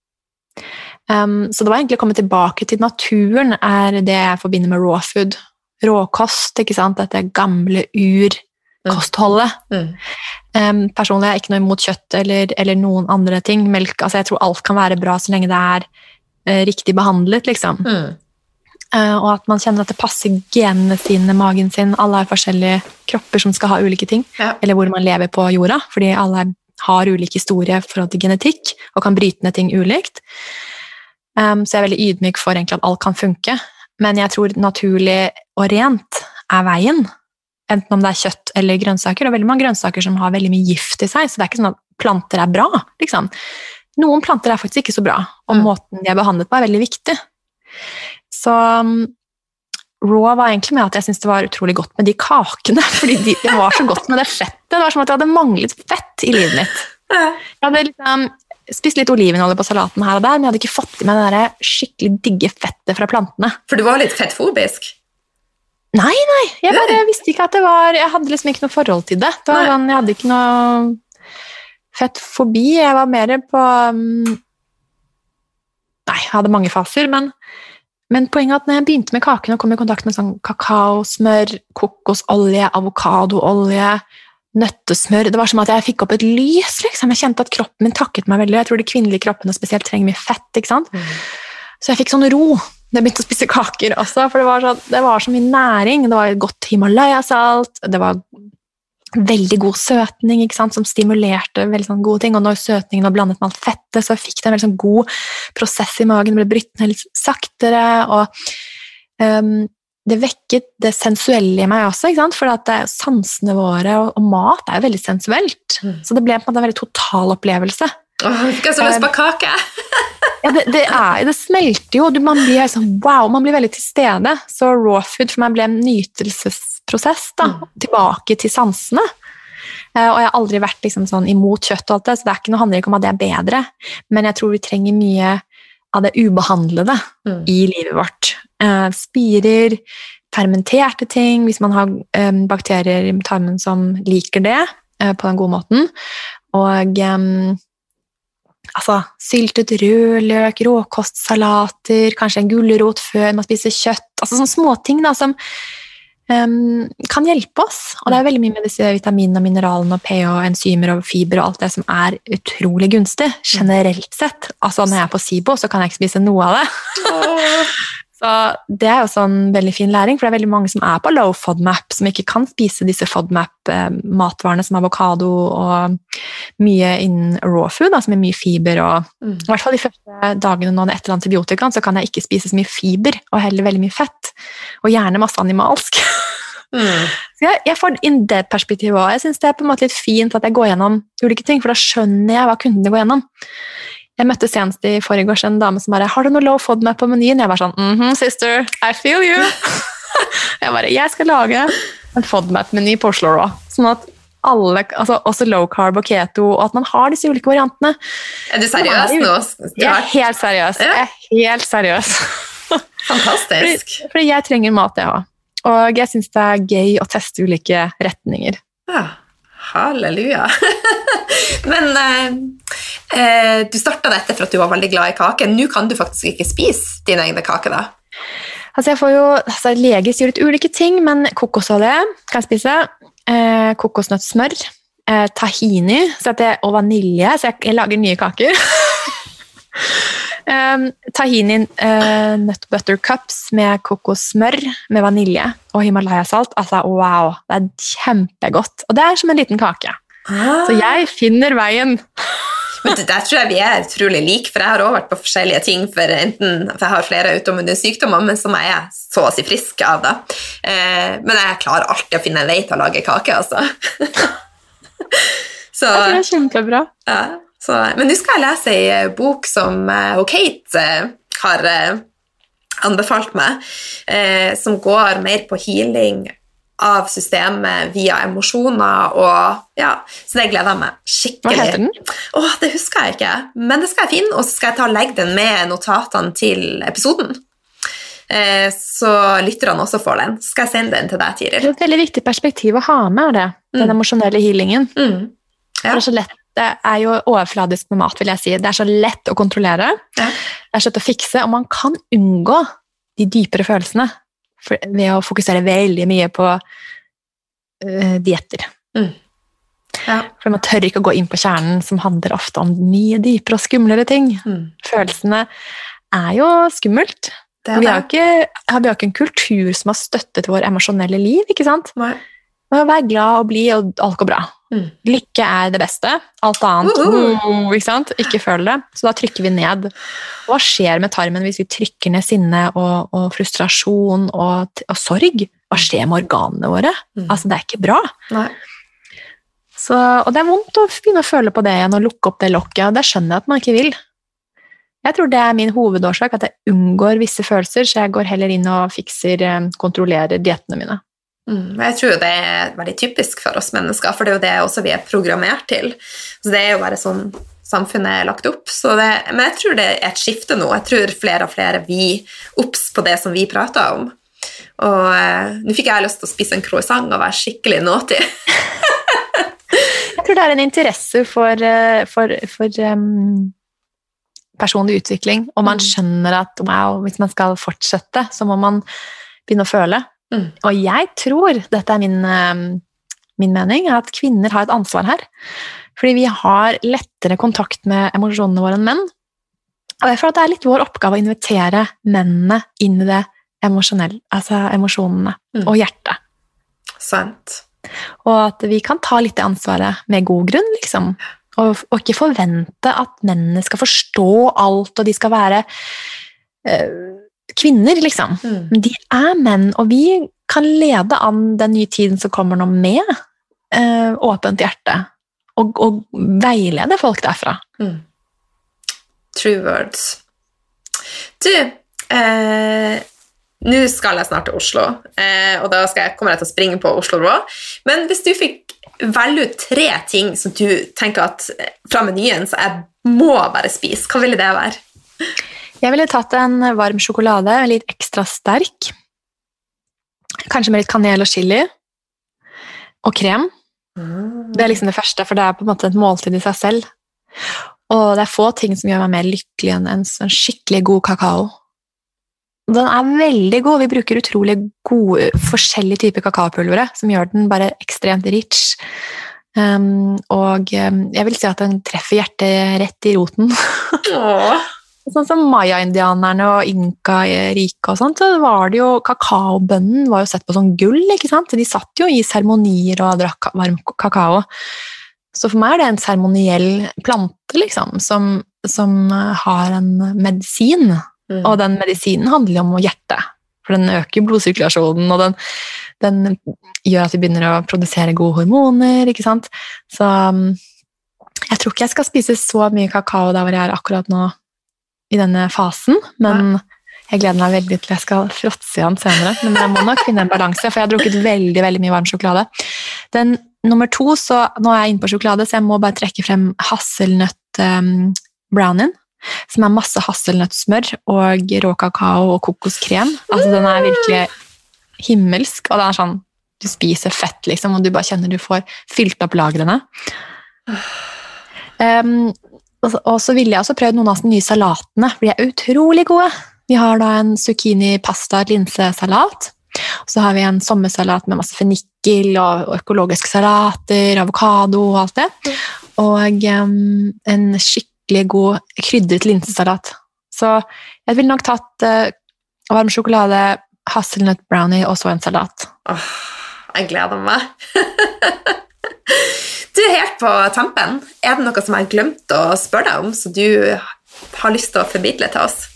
Um, så det var egentlig å komme tilbake til naturen er det jeg forbinder med raw food. Råkost, ikke sant? Dette gamle urkostholdet. Mm. Mm. Um, personlig er jeg ikke noe imot kjøtt eller, eller noen andre ting. Melk, altså jeg tror alt kan være bra så lenge det er uh, riktig behandlet, liksom. Mm. Uh, og at man kjenner at det passer genene sine, magen sin. Alle har forskjellige kropper som skal ha ulike ting. Ja. Eller hvor man lever på jorda, fordi alle har ulike historier i forhold til genetikk, og kan bryte ned ting ulikt. Um, så jeg er veldig ydmyk for egentlig at alt kan funke. Men jeg tror naturlig og rent er veien. Enten om det er kjøtt eller grønnsaker, og veldig mange grønnsaker som har veldig mye gift i seg, så det er ikke sånn at planter er bra, liksom. Noen planter er faktisk ikke så bra, og mm. måten de er behandlet på er veldig viktig. Så um, raw var egentlig med at jeg synes det var utrolig godt med de kakene, fordi de, det var så godt med det fettet, det var som at jeg hadde manglet fett i livet mitt. Jeg hadde liksom spist litt olivenolje på salaten her og der, men jeg hadde ikke fått i meg det der skikkelig digge fettet fra plantene. For du var litt fettfobisk? Nei, nei, jeg bare visste ikke at det var, jeg hadde liksom ikke noe forhold til det. Det var sånn, jeg hadde ikke noe fettfobi, jeg var mer på, um, nei, jeg hadde mange faser, men, men poenget er at når jeg begynte med kakene og kom i kontakt med sånn kakao, smør, kokosolje, avokadoolje, nøttesmør, det var som at jeg fikk opp et lys, liksom. Jeg kjente at kroppen min takket meg veldig, jeg tror de kvinnelige kroppene spesielt trenger mye fett, ikke sant? Mm. Så jeg fikk sånn ro. Jeg begynte å spise kaker også, for det var, så, det var så mye næring. Det var godt Himalaya-salt, det var veldig god søtning, ikke sant, som stimulerte veldig sånn gode ting, og når søtningen var blandet med alt fettet, så fikk det en veldig sånn god prosess i magen, det ble brytt ned litt saktere, og um, det vekket det sensuelle i meg også, ikke sant, for at det, sansene våre og, og mat er jo veldig sensuelt, mm. så det ble på en måte en veldig total opplevelse. Åh, jeg fikk så lyst på kake! Ja, det, det, er, det smelter jo, du, man blir sånn, wow, man blir veldig til stede, så raw food for meg ble en nytelsesprosess da, mm. tilbake til sansene. og jeg har aldri vært liksom sånn imot kjøtt og alt det, så det er ikke noe, handler ikke om at det er bedre, men jeg tror vi trenger mye av det ubehandlede mm. i livet vårt. Eh, spirer, fermenterte ting, hvis man har eh, bakterier i tarmen som liker det eh, på den gode måten, og eh, altså, syltet rødløk, råkostsalater, kanskje en gulrot før man spiser kjøtt, altså sånne småting da, som um, kan hjelpe oss, og det er veldig mye med disse vitaminene og mineralene og pH og enzymer og fiber og alt det som er utrolig gunstig, generelt sett. Altså, når jeg er på SIBO, så kan jeg ikke spise noe av det. Så det er jo sånn veldig fin læring, for det er veldig mange som er på low FODMAP, som ikke kan spise disse FODMAP-matvarene som avokado og mye innen raw food, da, som er mye fiber, og mm. i hvert fall de første dagene nå etter antibiotika, så kan jeg ikke spise så mye fiber, og heller veldig mye fett, og gjerne masse animalsk. Mm. Så jeg, jeg får inn det perspektivet også. Jeg synes det er på en måte litt fint at jeg går gjennom ulike ting, for da skjønner jeg hva kundene går gjennom. Jeg møtte senest i forrige års en dame som bare, har du noe low FODMAP på menyen? Jeg var sånn, mhm, sister, I feel you. Jeg bare, jeg skal lage en FODMAP-meny på Oslo Raw, sånn at alle, altså også low carb og keto, og at man har disse ulike variantene. Er du seriøs nå? Jeg er helt seriøs. Jeg er helt seriøs. Fantastisk. Fordi, fordi jeg trenger mat, jeg også. Og jeg synes det er gøy å teste ulike retninger. Ja, halleluja. Men eh, eh, du startet dette for at du var veldig glad i kake. Nå kan du faktisk ikke spise dine egne kake da. Altså jeg får jo, altså leger sier litt ulike ting, men kokosolje kan jeg spise, eh, kokosnøttsmør, eh, tahini så at det, og vanilje, så jeg, jeg lager nye kaker. um, tahini uh, nut butter cups med kokossmør med vanilje og Himalaya-salt, altså wow, det er kjempegodt, og det er som en liten kake. Ah. Så jeg finner veien. Men der tror jeg vi er utrolig like, for jeg har også vært på forskjellige ting, for enten, for jeg har flere autoimmune sykdommer, men som jeg er så å si frisk av da. Eh, men jeg klarer alltid å finne en vei til å lage kake, altså. Så, jeg tror det er kjempebra. Ja, så, men nå skal jeg lese en bok som uh, Kate uh, har uh, anbefalt meg, uh, som går mer på healing av systemet via emosjoner, og ja, så det gleder jeg meg skikkelig. Hva heter den? Åh, det husker jeg ikke, men det skal jeg finne, og så skal jeg ta og legge den med notatene til episoden. Eh, så lytterne også får den. Så skal jeg sende den til deg, Tiril. Det er et veldig viktig perspektiv å ha med det, den mm. emosjonelle healingen. Mm. Ja. Det er så lett, det er jo overfladisk med mat, vil jeg si. Det er så lett å kontrollere, ja. Det er så lett å fikse, og man kan unngå de dypere følelsene ved å fokusere veldig mye på uh, dietter. Mm. Ja. For man tør ikke å gå inn på kjernen, som handler ofte om mye dypere og skumlere ting. Mm. Følelsene er jo skummelt. Det er vi, har ikke, vi har ikke en kultur som har støttet vår emosjonelle liv, ikke sant? Nei. Vær glad og bli, og alt går bra. Mm. Lykke er det beste. Alt annet, uh -huh. ikke sant? Ikke føl det. Så da trykker vi ned. Hva skjer med tarmen hvis vi trykker ned sinne og, og frustrasjon og, og sorg? Hva skjer med organene våre? Mm. Altså, det er ikke bra. Nei. Så, og det er vondt å begynne å føle på det igjen og lukke opp det lokket, og det skjønner jeg at man ikke vil. Jeg tror det er min hovedårsak, at jeg unngår visse følelser, så jeg går heller inn og fikser, kontrollerer diettene mine. Mm, jeg tror det er veldig typisk for oss mennesker, for det er jo det også vi er programmert til. Så det er jo bare sånn samfunnet er lagt opp. Så det, men jeg tror det er et skifte nå. Jeg tror flere og flere vi opps på det som vi prater om. Og eh, nå fikk jeg lyst til å spise en croissant og være skikkelig naughty. Jeg tror det er en interesse for, for, for um, personlig utvikling, og man skjønner at wow, hvis man skal fortsette, så må man begynne å føle. Mm. Og jeg tror, dette er min, min mening, at kvinner har et ansvar her. Fordi vi har lettere kontakt med emosjonene våre enn menn. Og jeg føler at det er litt vår oppgave å invitere mennene inn i det emosjonelle, altså emosjonene mm. og hjertet. Sant. Og at vi kan ta litt det ansvaret med god grunn, liksom. Og, og ikke forvente at mennene skal forstå alt, og de skal være øh, kvinner, liksom. Mm. De er menn, og vi kan lede an den nye tiden som kommer nå med øh, åpent hjerte, og, og veilede folk derfra. Mm. True words. Du, eh, nå skal jeg snart til Oslo, eh, og da skal jeg, kommer jeg til å springe på Oslo Raw, men hvis du fikk velge ut tre ting som du tenker at fra menyen så jeg må bare spise. Hva ville det være? Jeg ville tatt en varm sjokolade, litt ekstra sterk. Kanskje med litt kanel og chili. Og krem. Mm. Det er liksom det første, for det er på en måte et måltid i seg selv. Og det er få ting som gjør meg mer lykkelig enn en sånn skikkelig god kakao. Den er veldig god. Vi bruker utrolig gode, forskjellige typer kakaopulvere, som gjør den bare ekstremt rich. Um, og um, jeg vil si at den treffer hjertet rett i roten. Åh. Sånn som Maya-indianerne og Inka-riket og sånt, så var det jo, kakaobønnen var jo sett på sånn gull, ikke sant? De satt jo i seremonier og drakk varm kakao. Så for meg er det en seremoniell plante, liksom, som, som har en medisin. Mm. Og den medisinen handler om hjertet, for den øker blodsirkulasjonen, og den, den gjør at vi begynner å produsere gode hormoner, ikke sant? Så jeg tror ikke jeg skal spise så mye kakao der hvor jeg er akkurat nå i denne fasen, men jeg gleder meg veldig til jeg skal fråtse igjen senere, men jeg må nok finne en balanse, for jeg har drukket veldig, veldig mye varm sjokolade. Den nummer to, så nå er jeg inne på sjokolade, så jeg må bare trekke frem hasselnøtt um, brownien, som er masse hasselnøttsmør og rå kakao og kokoskrem. Altså den er virkelig himmelsk, og det er sånn, du spiser fett liksom, og du bare kjenner du får fylt opp lagrene. Um, og, og så ville jeg også prøvd noen av de nye salatene, for de er utrolig gode. Vi har da en zucchini, pasta, linsesalat, og så har vi en sommersalat med masse fenikkel og, og økologiske salater, avokado og alt det, og um, en skikkelig god krydret linsesalat. Så jeg ville nok tatt uh, varm sjokolade, hasselnøtt brownie og så en salat. Åh, jeg gleder meg. Du er helt på tampen. Er det noe som jeg har glemt å spørre deg om, så du har lyst til å formidle til oss?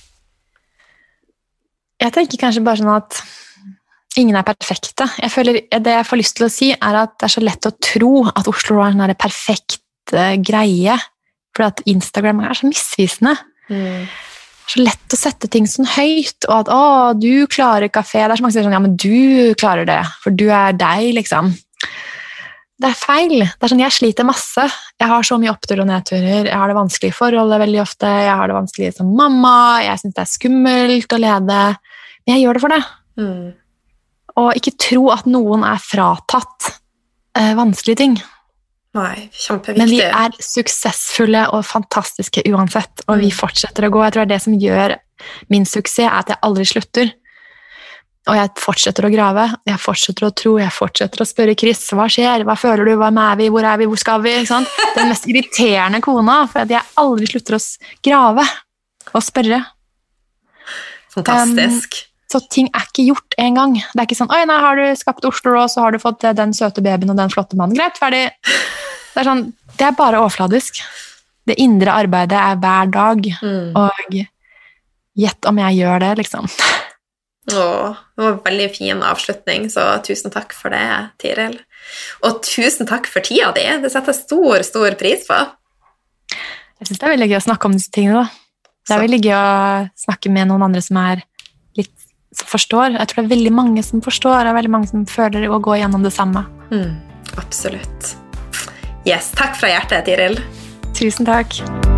Jeg tenker kanskje bare sånn at ingen er perfekte. Jeg føler, det jeg får lyst til å si er at det er så lett å tro at Oslo er en perfekt uh, greie, for at Instagram er så misvisende. Mm. Det er så lett å sette ting sånn høyt, og at å, du klarer kafé. Det er så mange som sier sånn, ja, men du klarer det, for du er deg, liksom. Det er feil. Det er sånn, jeg sliter masse. Jeg har så mye opptur og nedturer. Jeg har det vanskelig i forholdet veldig ofte. Jeg har det vanskelig som mamma. Jeg synes det er skummelt å lede. Men jeg gjør det for det. Mm. Og ikke tro at noen er fratatt eh, vanskelige ting. Nei, kjempeviktig. Men vi er suksessfulle og fantastiske uansett, og vi fortsetter å gå. Jeg tror det er det som gjør min suksess, er at jeg aldri slutter. Og jeg fortsetter å grave, jeg fortsetter å tro, jeg fortsetter å spørre Chris, hva skjer, hva føler du, hva er vi, hvor er vi, hvor skal vi, ikke sant? Den mest irriterende kona, for at jeg aldri slutter å grave og spørre. Fantastisk. Um, så ting er ikke gjort en gang. Det er ikke sånn, oi, nei, har du skapt Oslo, og så har du fått den søte babyen og den flotte mannen, greit, ferdig. Det er sånn, det er bare overfladisk. Det indre arbeidet er hver dag, mm. og gjett om jeg gjør det, liksom. Åh, det var en veldig fin avslutning, så tusen takk for det, Tiril. Og tusen takk for tida di, det setter stor, stor pris på. Jeg synes det er veldig gøy å snakke om disse tingene da. Det er veldig gøy å snakke med noen andre som er litt, som forstår. Jeg tror det er veldig mange som forstår, og veldig mange som føler å gå gjennom det samme. Mm, absolutt. Yes, takk fra hjertet, Tiril. Tusen takk.